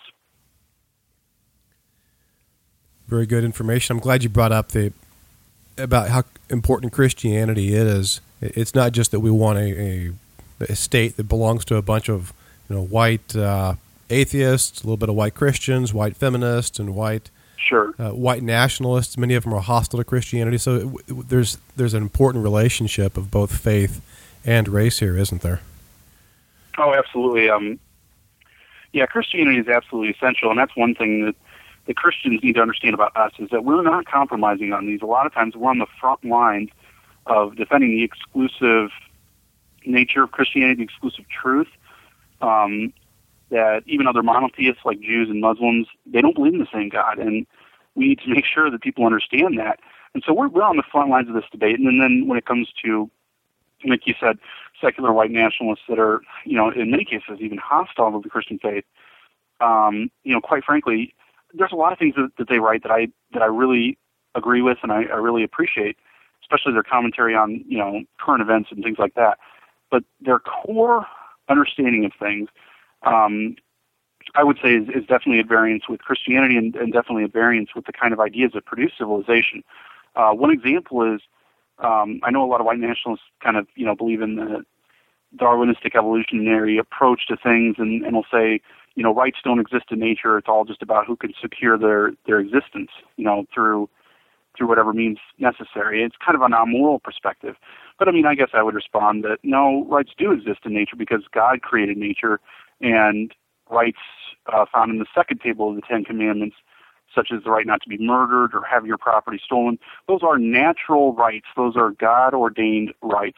Very good information. I'm glad you brought up the about how important Christianity is. It's not just that we want a, a, a state that belongs to a bunch of, you know, white uh, atheists, a little bit of white Christians, white feminists, and white Sure. Uh, white nationalists. Many of them are hostile to Christianity. So it, w- there's there's an important relationship of both faith and race here, isn't there? Oh, absolutely. Um, yeah, Christianity is absolutely essential, and that's one thing that the Christians need to understand about us is that we're not compromising on these. A lot of times we're on the front lines of defending the exclusive nature of Christianity, the exclusive truth, um, that even other monotheists like Jews and Muslims, they don't believe in the same God, and we need to make sure that people understand that. And so we're, we're on the front lines of this debate. And then, then when it comes to, like you said, secular white nationalists that are, you know, in many cases even hostile to the Christian faith, um, you know, quite frankly, there's a lot of things that, that they write that I that I really agree with and I, I really appreciate, especially their commentary on, you know, current events and things like that. But their core understanding of things, Um, I would say is, is definitely at variance with Christianity and, and definitely at variance with the kind of ideas that produce civilization. Uh, one example is, um, I know a lot of white nationalists kind of, you know, believe in the Darwinistic evolutionary approach to things and, and will say, you know, rights don't exist in nature. It's all just about who can secure their, their existence, you know, through through whatever means necessary. It's kind of an amoral perspective. But, I mean, I guess I would respond that, no, rights do exist in nature because God created nature, and rights uh, found in the second table of the Ten Commandments, such as the right not to be murdered or have your property stolen, those are natural rights. Those are God-ordained rights.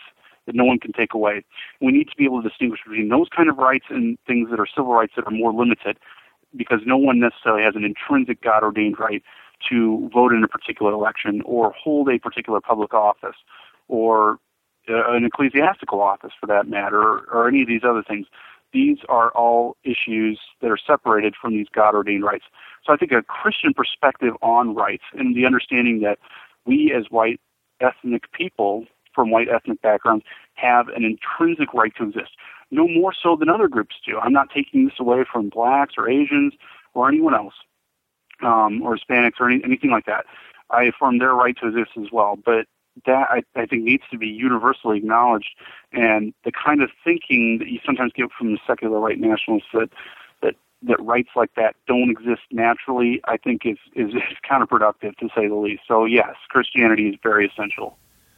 that no one can take away. We need to be able to distinguish between those kind of rights and things that are civil rights that are more limited, because no one necessarily has an intrinsic God-ordained right to vote in a particular election or hold a particular public office or uh, an ecclesiastical office for that matter, or, or any of these other things. These are all issues that are separated from these God-ordained rights. So I think a Christian perspective on rights and the understanding that we as white ethnic people from white ethnic backgrounds have an intrinsic right to exist, no more so than other groups do. I'm not taking this away from blacks or Asians or anyone else, um, or Hispanics or any, anything like that. I affirm their right to exist as well, but that I, I think needs to be universally acknowledged, and the kind of thinking that you sometimes get from the secular right nationalists that that, that rights like that don't exist naturally, I think is, is, is counterproductive, to say the least. So yes, Christianity is very essential.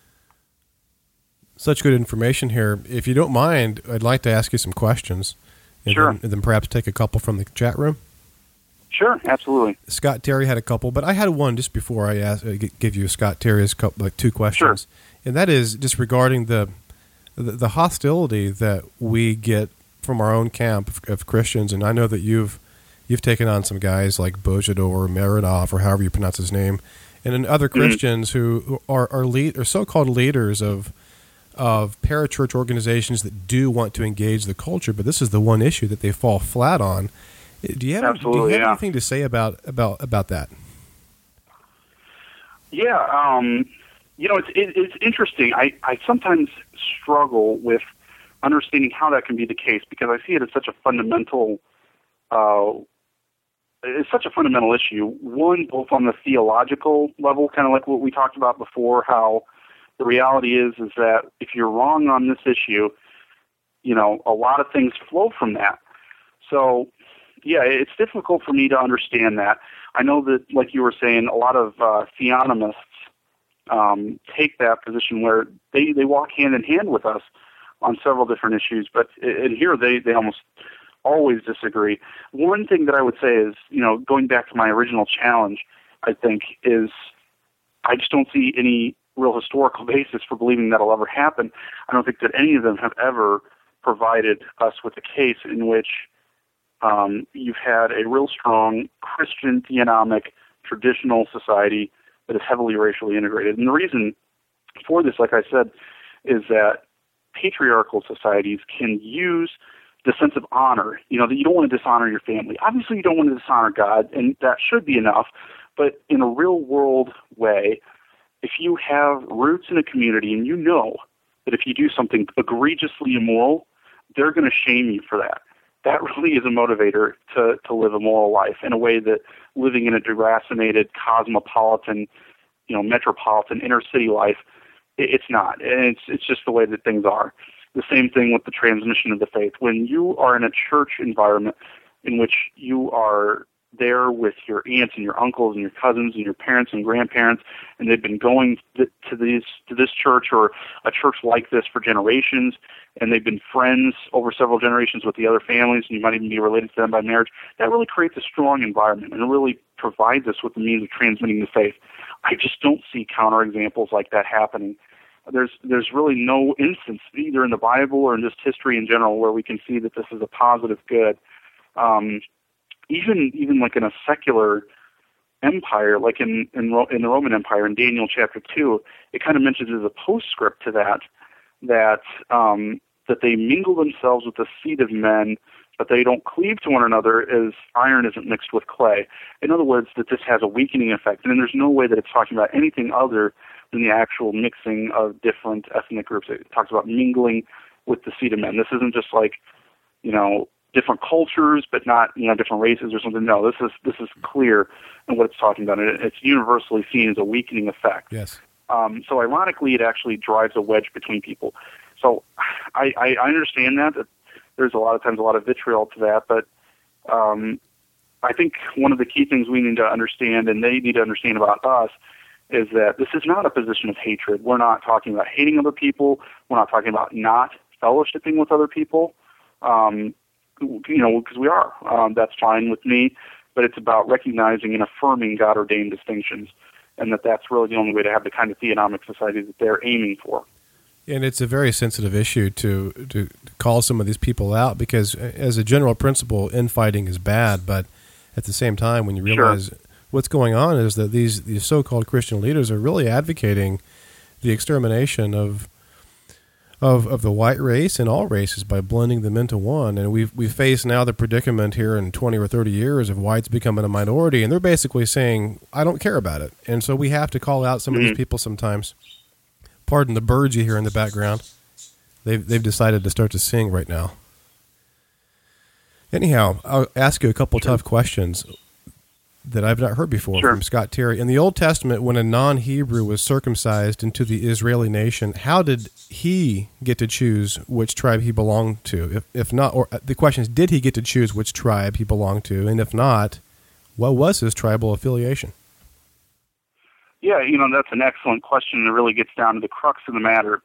Such good information here. If you don't mind, I'd like to ask you some questions. And sure. Then, and then perhaps take a couple from the chat room. Sure, absolutely. Scott Terry had a couple, but I had one just before I asked, uh, give you Scott Terry's couple, like two questions. Sure. And that is just regarding the, the the hostility that we get from our own camp of, of Christians. And I know that you've you've taken on some guys like Bojidor or Meridov, or however you pronounce his name, and then other mm-hmm. Christians who, who are are, lead, are so-called leaders of of parachurch organizations that do want to engage the culture, but this is the one issue that they fall flat on. Do you have, Absolutely, do you have yeah. anything to say about, about, about that? Yeah, um, you know, it's it, it's interesting. I, I sometimes struggle with understanding how that can be the case, because I see it as such a fundamental, uh, it's such a fundamental issue. One, both on the theological level, kind of like what we talked about before, how the reality is is that if you're wrong on this issue, you know, a lot of things flow from that. So, yeah, it's difficult for me to understand that. I know that, like you were saying, a lot of uh, theonomists um, take that position where they, they walk hand in hand with us on several different issues, but in here they, they almost always disagree. One thing that I would say is, you know, going back to my original challenge, I think, is I just don't see any real historical basis for believing that'll ever happen. I don't think that any of them have ever provided us with a case in which um, you've had a real strong Christian theonomic traditional society that is heavily racially integrated. And the reason for this, like I said, is that patriarchal societies can use the sense of honor, you know, that you don't want to dishonor your family. Obviously, you don't want to dishonor God, and that should be enough. But in a real-world way, if you have roots in a community and you know that if you do something egregiously immoral, they're going to shame you for that. That really is a motivator to, to live a moral life in a way that living in a deracinated, cosmopolitan, you know, metropolitan inner city life, it, it's not. And it's it's just the way that things are. The same thing with the transmission of the faith. When you are in a church environment in which you are there with your aunts and your uncles and your cousins and your parents and grandparents, and they've been going to, to these to this church or a church like this for generations, and they've been friends over several generations with the other families, and you might even be related to them by marriage, that really creates a strong environment, and it really provides us with the means of transmitting the faith. I just don't see counterexamples like that happening. There's there's really no instance, either in the Bible or in just history in general, where we can see that this is a positive good. Um, even even like in a secular empire, like in in, Ro- in the Roman Empire, in Daniel chapter two, it kind of mentions as a postscript to that that um, that they mingle themselves with the seed of men, but they don't cleave to one another as iron isn't mixed with clay. In other words, that this has a weakening effect, and there's no way that it's talking about anything other than the actual mixing of different ethnic groups. It talks about mingling with the seed of men. This isn't just like, you know, different cultures, but not, you know, different races or something. No, this is this is clear in what it's talking about. It, it's universally seen as a weakening effect. Yes. Um, so ironically, it actually drives a wedge between people. So I, I, I understand that, that there's a lot of times a lot of vitriol to that, but um, I think one of the key things we need to understand, and they need to understand about us, is that this is not a position of hatred. We're not talking about hating other people. We're not talking about not fellowshipping with other people. Um, you know, because we are. Um, that's fine with me, but it's about recognizing and affirming God-ordained distinctions, and that that's really the only way to have the kind of theonomic society that they're aiming for. And it's a very sensitive issue to, to call some of these people out because, as a general principle, infighting is bad. But at the same time, when you realize sure. what's going on is that these, these so-called Christian leaders are really advocating the extermination of of of the white race and all races by blending them into one. And we've we face now the predicament here in twenty or thirty years of whites becoming a minority, and they're basically saying, I don't care about it. And so we have to call out some mm-hmm. of these people sometimes. Pardon the birds you hear in the background. They've, they've decided to start to sing right now. Anyhow, I'll ask you a couple sure. tough questions that I've not heard before sure. from Scott Terry. In the Old Testament, when a non-Hebrew was circumcised into the Israeli nation, how did he get to choose which tribe he belonged to? If, if not, or the question is, did he get to choose which tribe he belonged to? And if not, what was his tribal affiliation? Yeah, you know, that's an excellent question, and it really gets down to the crux of the matter.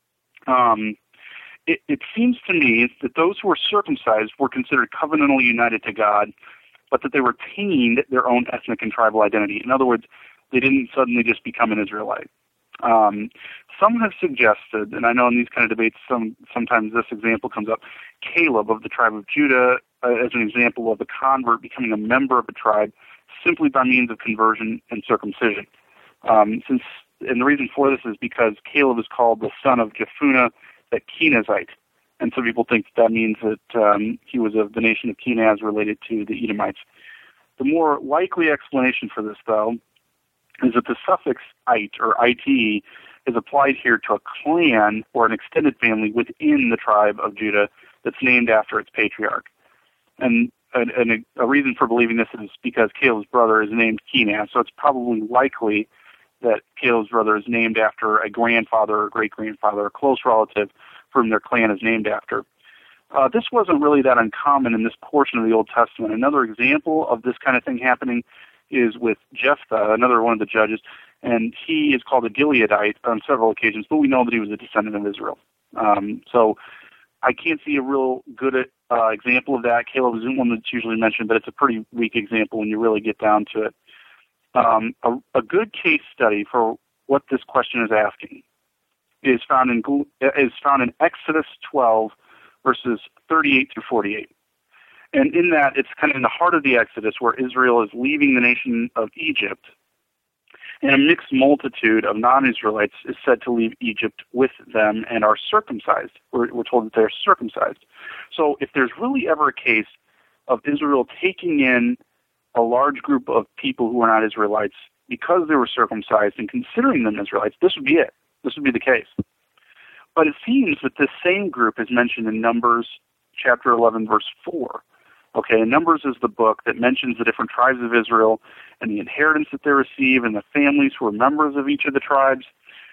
Um, it, it seems to me that those who were circumcised were considered covenantally united to God, but that they retained their own ethnic and tribal identity. In other words, they didn't suddenly just become an Israelite. Um, some have suggested, and I know in these kind of debates, some sometimes this example comes up, Caleb of the tribe of Judah uh, as an example of a convert becoming a member of a tribe simply by means of conversion and circumcision. Um, since, and the reason for this is because Caleb is called the son of Jephunneh, the Kenizzite. And some people think that means that um, he was of the nation of Kenaz related to the Edomites. The more likely explanation for this, though, is that the suffix "ite" or "it" is applied here to a clan or an extended family within the tribe of Judah that's named after its patriarch. And, and, and a, a reason for believing this is because Caleb's brother is named Kenaz, so it's probably likely that Caleb's brother is named after a grandfather or great-grandfather, a close relative whom their clan is named after. Uh, this wasn't really that uncommon in this portion of the Old Testament. Another example of this kind of thing happening is with Jephthah, another one of the judges, and he is called a Gileadite on several occasions, but we know that he was a descendant of Israel. Um, so I can't see a real good uh, example of that. Caleb isn't one that's usually mentioned, but it's a pretty weak example when you really get down to it. Um, a, a good case study for what this question is asking is found in is found in Exodus twelve, verses thirty-eight through forty-eight. And in that, it's kind of in the heart of the Exodus where Israel is leaving the nation of Egypt, and a mixed multitude of non-Israelites is said to leave Egypt with them and are circumcised. We're, we're told that they're circumcised. So if there's really ever a case of Israel taking in a large group of people who are not Israelites because they were circumcised and considering them Israelites, this would be it. This would be the case. But it seems that this same group is mentioned in Numbers chapter eleven, verse four. Okay, and Numbers is the book that mentions the different tribes of Israel and the inheritance that they receive and the families who are members of each of the tribes.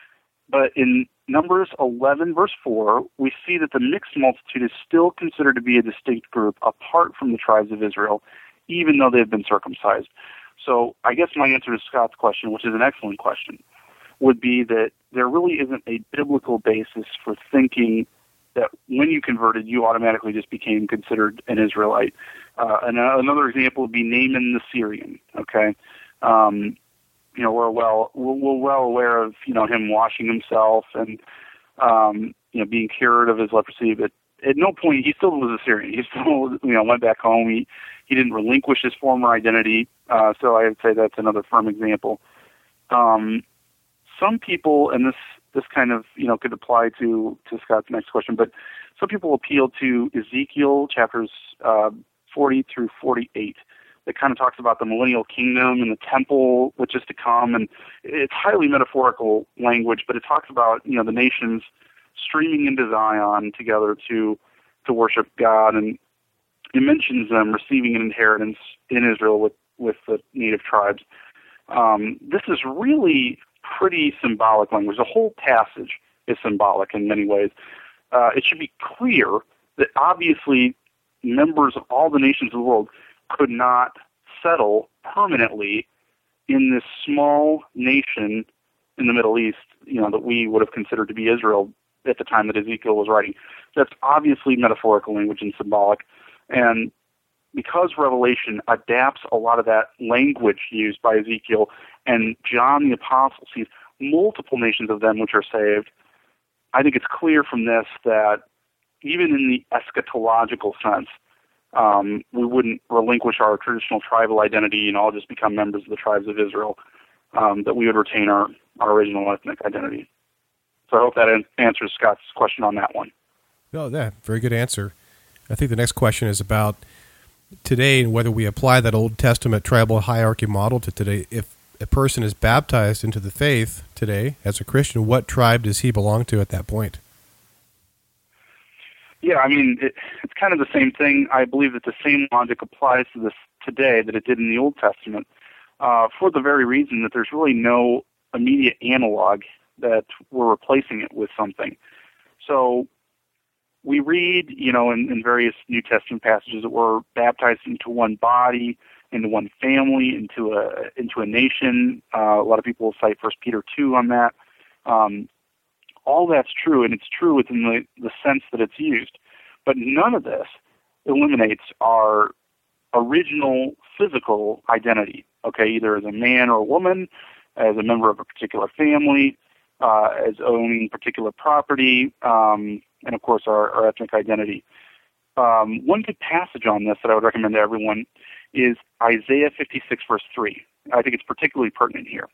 But in Numbers eleven, verse four, we see that the mixed multitude is still considered to be a distinct group apart from the tribes of Israel, even though they've been circumcised. So I guess my answer to Scott's question, which is an excellent question, would be that there really isn't a biblical basis for thinking that when you converted, you automatically just became considered an Israelite. Uh, and uh, another example would be Naaman the Syrian. Okay, um, you know we're well we're, we're well aware of you know him washing himself and um, you know being cured of his leprosy, but at no point he still was a Syrian. He still you know went back home. He he didn't relinquish his former identity. Uh, so I would say that's another firm example. Um, some people, and this this kind of you know could apply to to Scott's next question, but some people appeal to Ezekiel chapters uh, forty through forty-eight. That kind of talks about the millennial kingdom and the temple which is to come, and it's highly metaphorical language, but it talks about you know the nations streaming into Zion together to to worship God, and it mentions them receiving an inheritance in Israel with with the native tribes. Um, this is really pretty symbolic language. The whole passage is symbolic in many ways. Uh, it should be clear that obviously members of all the nations of the world could not settle permanently in this small nation in the Middle East, you know, that we would have considered to be Israel at the time that Ezekiel was writing. That's obviously metaphorical language and symbolic. And because Revelation adapts a lot of that language used by Ezekiel, and John the Apostle sees multiple nations of them which are saved, I think it's clear from this that even in the eschatological sense, um, we wouldn't relinquish our traditional tribal identity and all just become members of the tribes of Israel, um, that we would retain our, our original ethnic identity. So I hope that an- answers Scott's question on that one. Oh, yeah, very good answer. I think the next question is about today and whether we apply that Old Testament tribal hierarchy model to today. If a person is baptized into the faith today as a Christian, what tribe does he belong to at that point? Yeah, I mean, it, it's kind of the same thing. I believe that the same logic applies to this today that it did in the Old Testament, uh, for the very reason that there's really no immediate analog that we're replacing it with something. So we read, you know, in, in various New Testament passages that we're baptized into one body, into one family, into a into a nation. Uh, a lot of people cite First Peter two on that. Um, all that's true, and it's true within the, the sense that it's used. But none of this eliminates our original physical identity, okay, either as a man or a woman, as a member of a particular family, uh, as owning particular property, um, and, of course, our, our ethnic identity. Um, one good passage on this that I would recommend to everyone is Isaiah fifty-six, verse three. I think it's particularly pertinent here.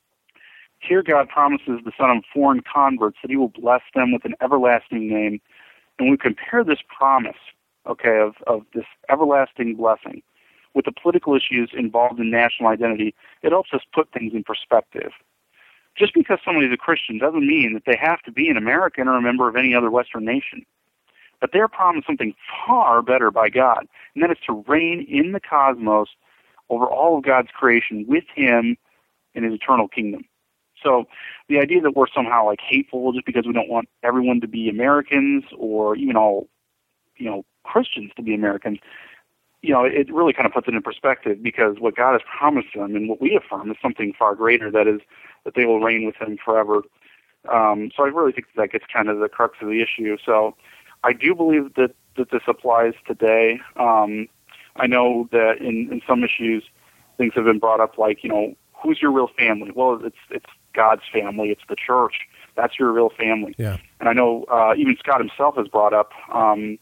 Here God promises the son of foreign converts that he will bless them with an everlasting name. And we compare this promise, okay, of, of this everlasting blessing with the political issues involved in national identity. It helps us put things in perspective. Just because somebody's a Christian doesn't mean that they have to be an American or a member of any other Western nation. But they're promised something far better by God, and that is to reign in the cosmos over all of God's creation with him in his eternal kingdom. So the idea that we're somehow like hateful just because we don't want everyone to be Americans or even all, you know, Christians to be Americans, you know, it really kind of puts it in perspective, because what God has promised them and what we affirm is something far greater, that is that they will reign with him forever. Um, so I really think that gets kind of the crux of the issue. So I do believe that, that this applies today. Um, I know that in, in some issues things have been brought up like, you know, who's your real family? Well, it's it's God's family. It's the church. That's your real family. Yeah. And I know uh, even Scott himself has brought up, um,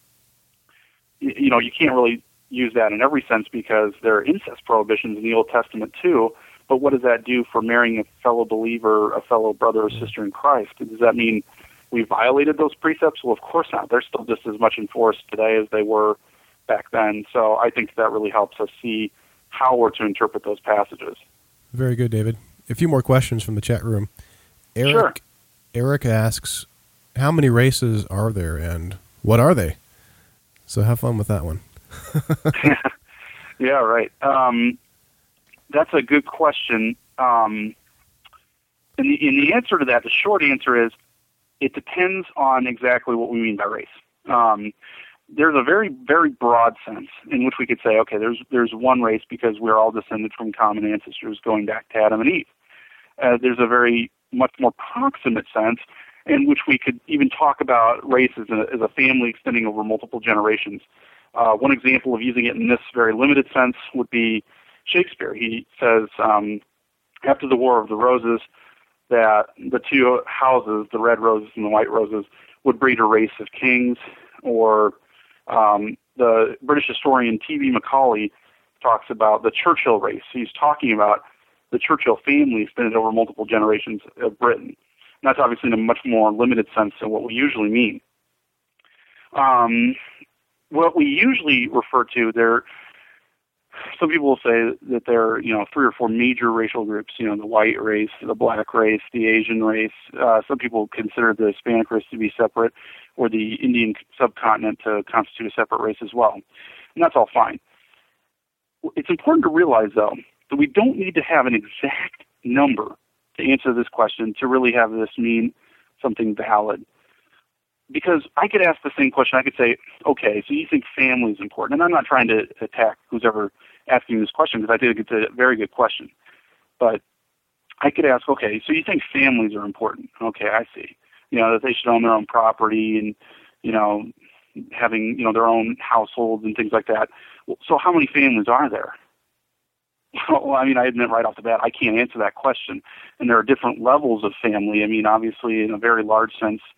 you, you know, you can't really use that in every sense because there are incest prohibitions in the Old Testament too. But what does that do for marrying a fellow believer, a fellow brother or sister in Christ? Does that mean we violated those precepts? Well, of course not. They're still just as much enforced today as they were back then. So I think that really helps us see how we're to interpret those passages. Very good, David. A few more questions from the chat room. Eric, sure. Eric asks, how many races are there and what are they? So have fun with that one. Yeah, right. Um, that's a good question. Um, and, the, and the answer to that, the short answer is, it depends on exactly what we mean by race. Um, there's a very, very broad sense in which we could say, okay, there's there's one race because we're all descended from common ancestors going back to Adam and Eve. Uh, there's a very much more proximate sense in which we could even talk about race as a, as a family extending over multiple generations. Uh, one example of using it in this very limited sense would be Shakespeare. He says, um, after the War of the Roses, that the two houses, the red roses and the white roses, would breed a race of kings. Or um, the British historian T B Macaulay talks about the Churchill race. He's talking about the Churchill family extended over multiple generations of Britain. And that's obviously in a much more limited sense than what we usually mean. Um, what we usually refer to, there, some people will say that there are, you know, three or four major racial groups, you know, the white race, the black race, the Asian race. Uh, some people consider the Hispanic race to be separate, or the Indian subcontinent to constitute a separate race as well. And that's all fine. It's important to realize, though, that we don't need to have an exact number to answer this question to really have this mean something valid. Because I could ask the same question. I could say, okay, so you think family is important. And I'm not trying to attack who's ever asking this question, because I think it's a very good question. But I could ask, okay, so you think families are important. Okay, I see. You know, that they should own their own property and, you know, having, you know, their own households and things like that. So how many families are there? Well, I mean, I admit right off the bat, I can't answer that question. And there are different levels of family. I mean, obviously, in a very large sense,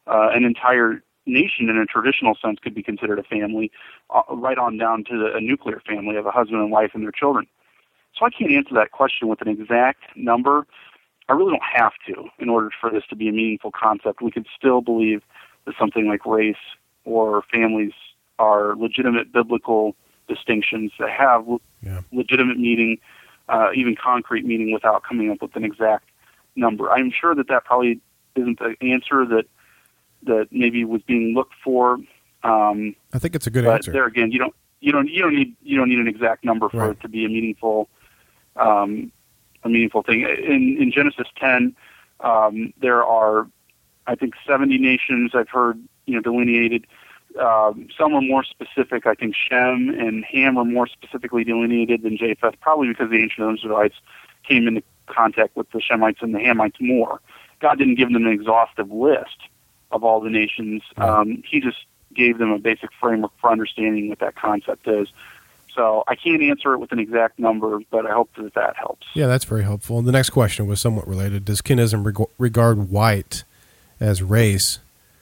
uh, an entire nation in a traditional sense could be considered a family, uh, right on down to the, a nuclear family of a husband and wife and their children. So I can't answer that question with an exact number. I really don't have to in order for this to be a meaningful concept. We could still believe that something like race or families are legitimate biblical distinctions that have yeah. legitimate meaning, uh, even concrete meaning, without coming up with an exact number. I'm sure that that probably isn't the answer that that maybe was being looked for. Um, I think it's a good but answer. There again, you don't you don't you don't need you don't need an exact number for right. it to be a meaningful um, a meaningful thing. In in Genesis ten, um, there are I think seventy nations I've heard you know delineated. Um, some are more specific. I think Shem and Ham are more specifically delineated than Japheth, probably because the ancient Israelites came into contact with the Shemites and the Hamites more. God didn't give them an exhaustive list of all the nations. Um, he just gave them a basic framework for understanding what that concept is. So I can't answer it with an exact number, but I hope that that helps. Yeah, that's very helpful. And the next question was somewhat related. Does kinism reg- regard white as race?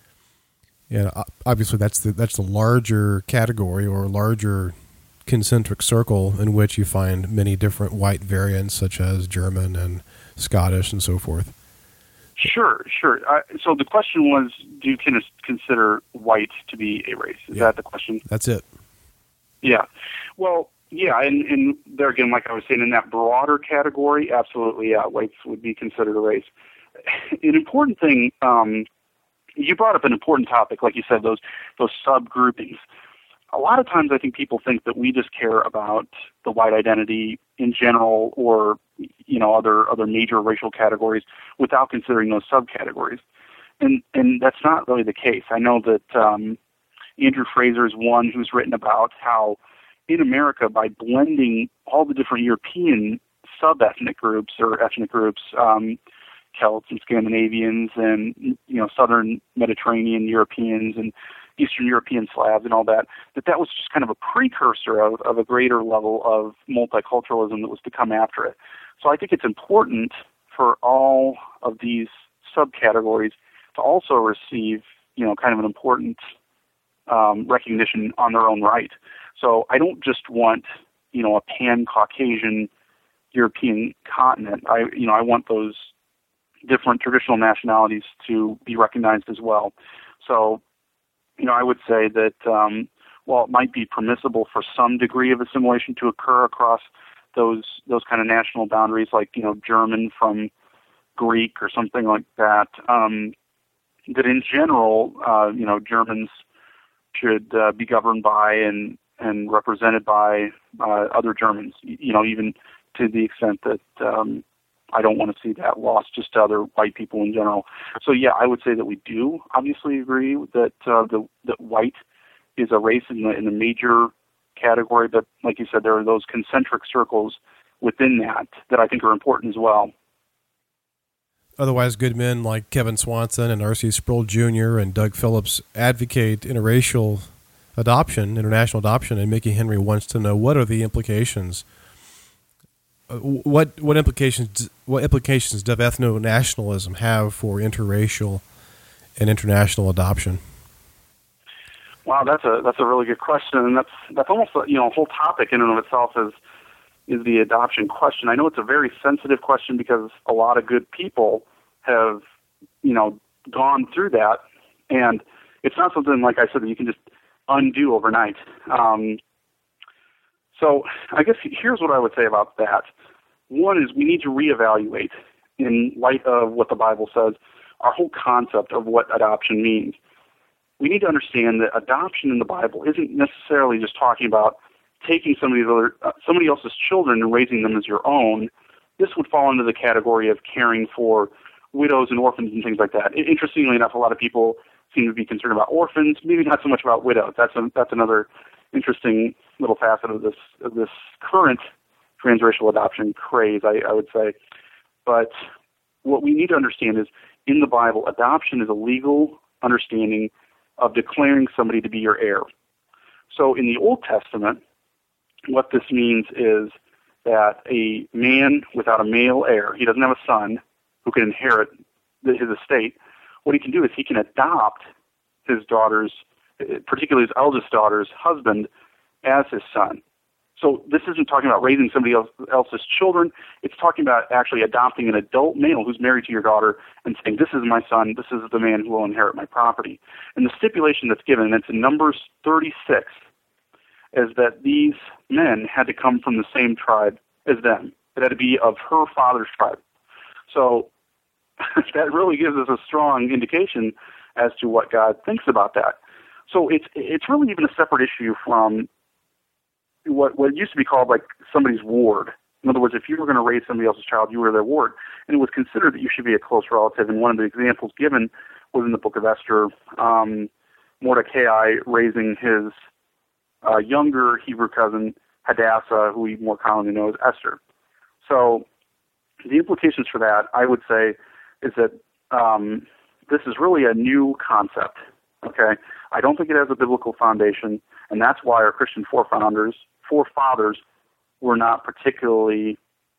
Yeah, obviously that's the that's the larger category or larger concentric circle in which you find many different white variants, such as German and Scottish and so forth. Sure, sure. Uh, so the question was, do you con- consider white to be a race? Is yeah. that the question? That's it. Yeah. Well, yeah, and, and there again, like I was saying, in that broader category, absolutely, yeah, whites would be considered a race. An important thing, um, you brought up an important topic, like you said, those those subgroupings. A lot of times I think people think that we just care about the white identity in general or, you know, other other major racial categories without considering those subcategories. And and that's not really the case. I know that um, Andrew Fraser is one who's written about how in America, by blending all the different European sub-ethnic groups or ethnic groups, um, Celts and Scandinavians and, you know, Southern Mediterranean Europeans and Eastern European Slavs and all that, that that was just kind of a precursor of, of a greater level of multiculturalism that was to come after it. So I think it's important for all of these subcategories to also receive, you know, kind of an important um, recognition on their own right. So I don't just want, you know, a pan-Caucasian European continent. I, you know, I want those different traditional nationalities to be recognized as well. So, you know, I would say that um, while it might be permissible for some degree of assimilation to occur across those those kind of national boundaries, like, you know, German from Greek or something like that, um, that in general, uh, you know, Germans should uh, be governed by and, and represented by uh, other Germans, you know, even to the extent that um, I don't want to see that lost just to other white people in general. So, yeah, I would say that we do obviously agree that uh, the that white is a race in the, in the major category, but like you said, there are those concentric circles within that that I think are important as well. Otherwise, good men like Kevin Swanson and R C Sproul Junior and Doug Phillips advocate interracial adoption, international adoption, and Mickey Henry wants to know what are the implications. What what implications what implications does ethno-nationalism have for interracial and international adoption? Wow, that's a that's a really good question, and that's that's almost a, you know a whole topic in and of itself is is the adoption question. I know it's a very sensitive question because a lot of good people have you know gone through that, and it's not something like I said that you can just undo overnight. Um, So I guess here's what I would say about that. One is we need to reevaluate, in light of what the Bible says, our whole concept of what adoption means. We need to understand that adoption in the Bible isn't necessarily just talking about taking somebody's other, uh, somebody else's children and raising them as your own. This would fall into the category of caring for widows and orphans and things like that. Interestingly enough, a lot of people seem to be concerned about orphans, maybe not so much about widows. That's a, that's another interesting little facet of this of this current transracial adoption craze, I, I would say. But what we need to understand is, in the Bible, adoption is a legal understanding of declaring somebody to be your heir. So in the Old Testament, what this means is that a man without a male heir, he doesn't have a son who can inherit his estate, what he can do is he can adopt his daughter's, particularly his eldest daughter's husband, as his son. So this isn't talking about raising somebody else, else's children. It's talking about actually adopting an adult male who's married to your daughter and saying, this is my son, this is the man who will inherit my property. And the stipulation that's given, and it's in Numbers thirty-six, is that these men had to come from the same tribe as them. It had to be of her father's tribe. So that really gives us a strong indication as to what God thinks about that. So it's it's really even a separate issue from what what used to be called like somebody's ward. In other words, if you were going to raise somebody else's child, you were their ward. And it was considered that you should be a close relative. And one of the examples given was in the book of Esther, um, Mordecai raising his uh, younger Hebrew cousin, Hadassah, who we more commonly know as Esther. So the implications for that, I would say, is that um, this is really a new concept. Okay, I don't think it has a biblical foundation, and that's why our Christian forefathers, forefathers, were not particularly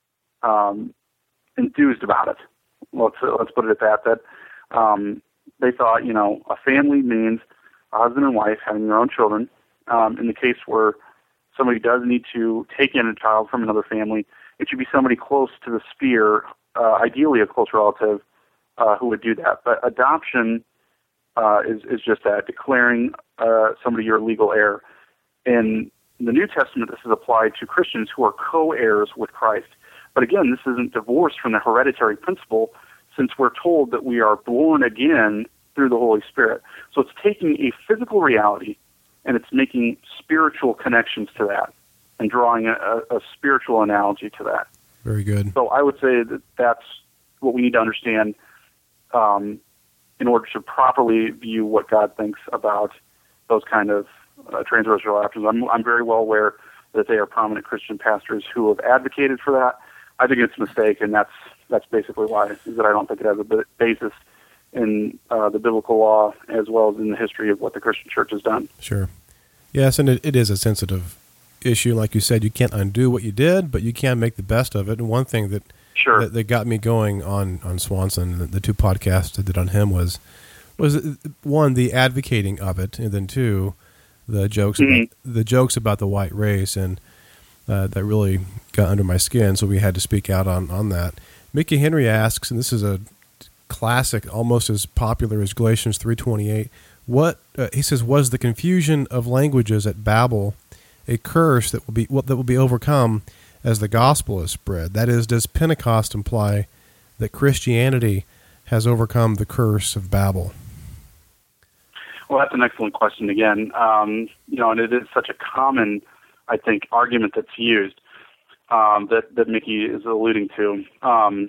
um, enthused about it. Let's uh, let's put it at that. That um, they thought, you know, a family means a husband and wife having their own children. Um, in the case where somebody does need to take in a child from another family, it should be somebody close to the sphere, uh, ideally a close relative, uh, who would do that. But adoption uh, is, is just that, declaring uh, somebody your legal heir. In the New Testament, this is applied to Christians who are co-heirs with Christ. But again, this isn't divorced from the hereditary principle, since we're told that we are born again through the Holy Spirit. So it's taking a physical reality and it's making spiritual connections to that and drawing a, a spiritual analogy to that. Very good. So I would say that that's what we need to understand um, in order to properly view what God thinks about those kind of uh, transracial adoptions. I'm, I'm very well aware that they are prominent Christian pastors who have advocated for that. I think it's a mistake, and that's that's basically why, is that I don't think it has a basis in uh, the biblical law as well as in the history of what the Christian church has done. Sure. Yes, and it, it is a sensitive issue. Like you said, you can't undo what you did, but you can make the best of it. And one thing that sure. that, that got me going on, on Swanson, the, the two podcasts I did on him, was, was one, the advocating of it, and then two, the jokes mm-hmm. about, the jokes about the white race, and uh, that really got under my skin, so we had to speak out on, on that. Mickey Henry asks, and this is a classic, almost as popular as Galatians three twenty-eight, what uh, he says, was the confusion of languages at Babel a curse that will be what that will be overcome as the gospel is spread? That is, does Pentecost imply that Christianity has overcome the curse of Babel? Well, that's an excellent question again. Um, you know, and it is such a common, I think, argument that's used um, that, that Mickey is alluding to. Um,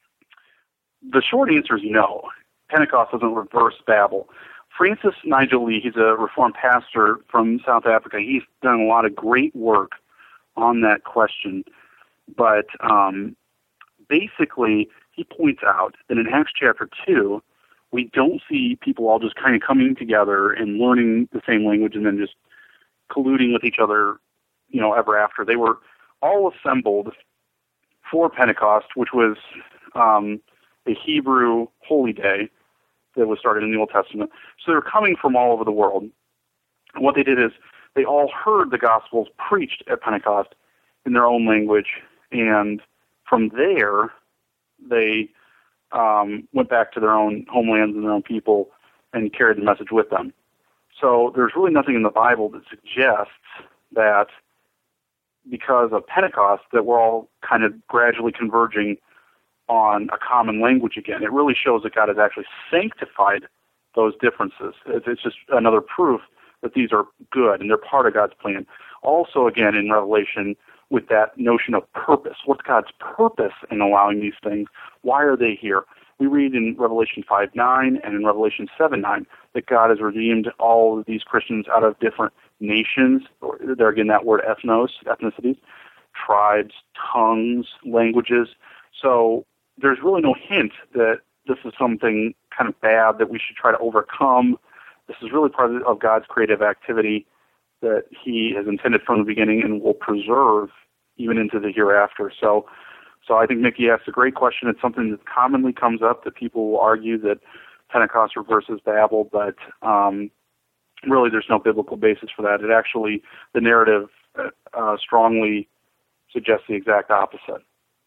the short answer is no. Pentecost doesn't reverse Babel. Francis Nigel Lee, he's a Reformed pastor from South Africa. He's done a lot of great work on that question. But um, basically, he points out that in Acts chapter two, we don't see people all just kind of coming together and learning the same language and then just colluding with each other, you know, ever after. They were all assembled for Pentecost, which was um, a Hebrew holy day that was started in the Old Testament. So they were coming from all over the world. And what they did is they all heard the Gospels preached at Pentecost in their own language, and from there they um, went back to their own homelands and their own people and carried the message with them. So there's really nothing in the Bible that suggests that because of Pentecost that we're all kind of gradually converging on a common language again. It really shows that God has actually sanctified those differences. It's just another proof that these are good and they're part of God's plan. Also, again, in Revelation, with that notion of purpose. What's God's purpose in allowing these things? Why are they here? We read in Revelation five nine and in Revelation seven nine that God has redeemed all of these Christians out of different nations, or there again that word ethnos, ethnicities, tribes, tongues, languages. So there's really no hint that this is something kind of bad that we should try to overcome. This is really part of God's creative activity that he has intended from the beginning and will preserve even into the hereafter. So so I think Mickey asked a great question. It's something that commonly comes up, that people will argue that Pentecostals versus Babel, but um, really there's no biblical basis for that. It actually, the narrative uh, strongly suggests the exact opposite.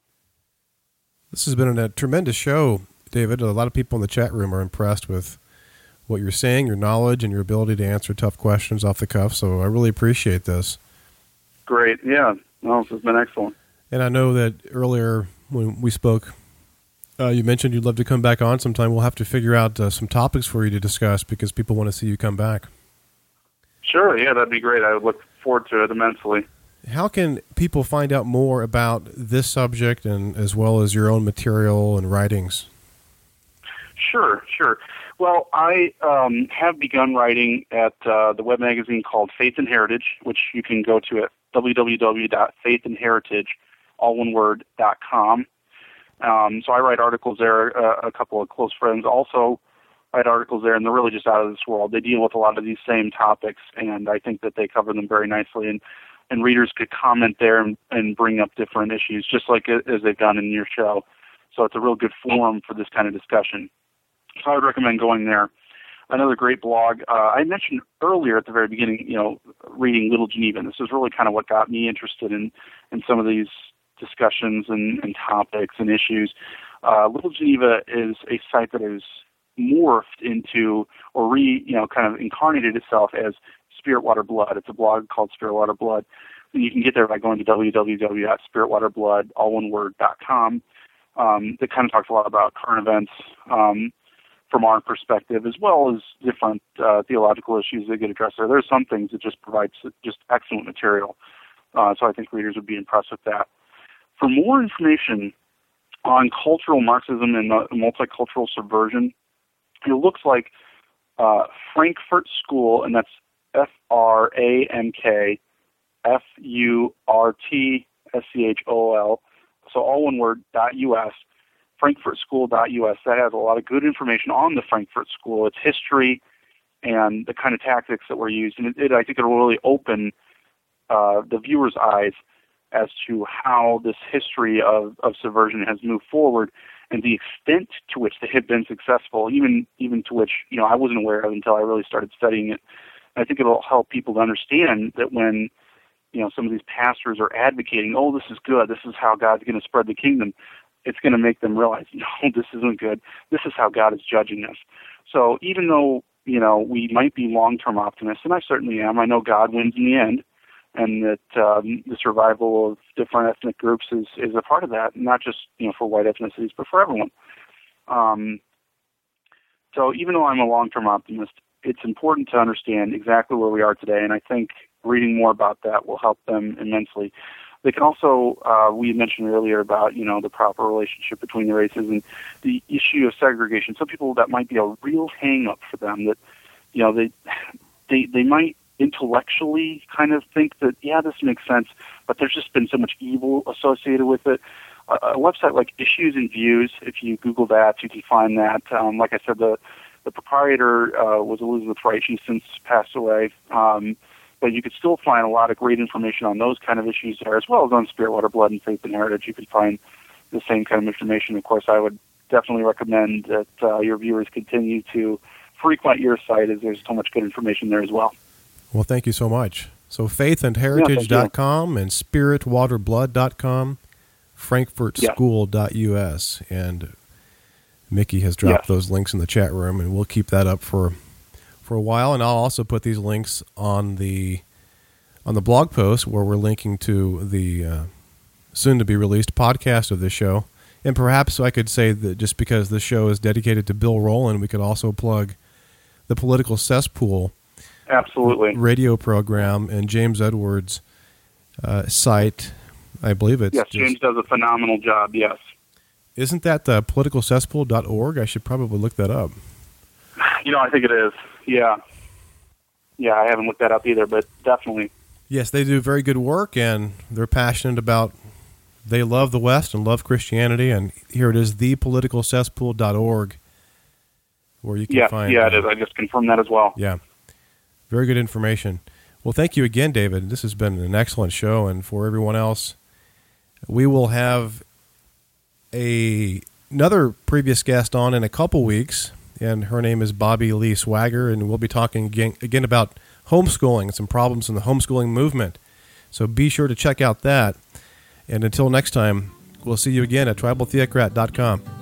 This has been a tremendous show, David. A lot of people in the chat room are impressed with what you're saying, your knowledge, and your ability to answer tough questions off the cuff, so I really appreciate this. Great. Yeah. Well, this has been excellent. And I know that earlier when we spoke, uh, you mentioned you'd love to come back on sometime. We'll have to figure out uh, some topics for you to discuss because people want to see you come back. Sure. Yeah, that'd be great. I would look forward to it immensely. How can people find out more about this subject and as well as your own material and writings? Sure, sure. Well, I um, have begun writing at uh, the web magazine called Faith and Heritage, which you can go to at w w w dot faith and heritage, all one word, dot com. Um, so I write articles there. Uh, a couple of close friends also write articles there, and they're really just out of this world. They deal with a lot of these same topics, and I think that they cover them very nicely. And, and readers could comment there and, and bring up different issues, just like as they've done in your show. So it's a real good forum for this kind of discussion. So I would recommend going there. Another great blog, uh, I mentioned earlier at the very beginning, you know, reading Little Geneva. And this is really kind of what got me interested in, in some of these discussions and, and topics and issues. Uh, Little Geneva is a site that has morphed into, or re, you know, kind of incarnated itself as Spirit Water Blood. It's a blog called Spirit Water Blood. And you can get there by going to w w w dot spirit water blood, all one word, dot com. Um, it kind of talks a lot about current events, um, from our perspective, as well as different uh, theological issues that get addressed there. There's some things that just provides just excellent material. Uh, so I think readers would be impressed with that. For more information on cultural Marxism and uh, multicultural subversion, it looks like uh, Frankfurt School, and that's F R A N K F U R T S C H O L, so all one word, dot U S, frankfurt school dot U S. That has a lot of good information on the Frankfurt School, its history, and the kind of tactics that were used. And it, it I think it will really open uh, the viewer's eyes as to how this history of, of subversion has moved forward and the extent to which they have been successful, even even to which, you know, I wasn't aware of until I really started studying it. And I think it'll help people to understand that when, you know, some of these pastors are advocating, oh, this is good, this is how God's going to spread the kingdom, it's going to make them realize, no, this isn't good. This is how God is judging us. So even though, you know, we might be long-term optimists, and I certainly am, I know God wins in the end, and that um, the survival of different ethnic groups is, is a part of that, not just, you know, for white ethnicities, but for everyone. Um, so even though I'm a long-term optimist, it's important to understand exactly where we are today, and I think reading more about that will help them immensely. They can also, uh, we mentioned earlier about, you know, the proper relationship between the races and the issue of segregation. Some people, that might be a real hang-up for them, that, you know, they they they might intellectually kind of think that, yeah, this makes sense, but there's just been so much evil associated with it. A, a website like Issues and Views, if you Google that, you can find that. Um, like I said, the, the proprietor uh, was Elizabeth Wright. She's since passed away. Um, but you could still find a lot of great information on those kind of issues there, as well as on Spirit, Water, Blood, and Faith and Heritage. You could find the same kind of information. Of course, I would definitely recommend that uh, your viewers continue to frequent your site, as there's so much good information there as well. Well, thank you so much. So faith and heritage dot com yeah, and spirit water blood dot com, frankfurt school dot U S. And Mickey has dropped yes. those links in the chat room, and we'll keep that up for for a while. And I'll also put these links on the on the blog post where we're linking to the uh, soon-to-be-released podcast of this show. And perhaps I could say that just because this show is dedicated to Bill Rowland, we could also plug the Political Cesspool Absolutely. radio program and James Edwards' uh, site. I believe it's... Yes, just, James does a phenomenal job, yes. Isn't that the political cesspool dot org? I should probably look that up. You know, I think it is. Yeah. Yeah, I haven't looked that up either, but definitely. Yes, they do very good work, and they're passionate about... They love the West and love Christianity, and here it is, the political cesspool dot org, where you can yeah, find... Yeah, it is. I just confirmed that as well. Yeah. Very good information. Well, thank you again, David. This has been an excellent show, and for everyone else, we will have a another previous guest on in a couple weeks, and her name is Bobby Lee Swagger, and we'll be talking again, again about homeschooling and some problems in the homeschooling movement. So be sure to check out that. And until next time, we'll see you again at tribal theocrat dot com.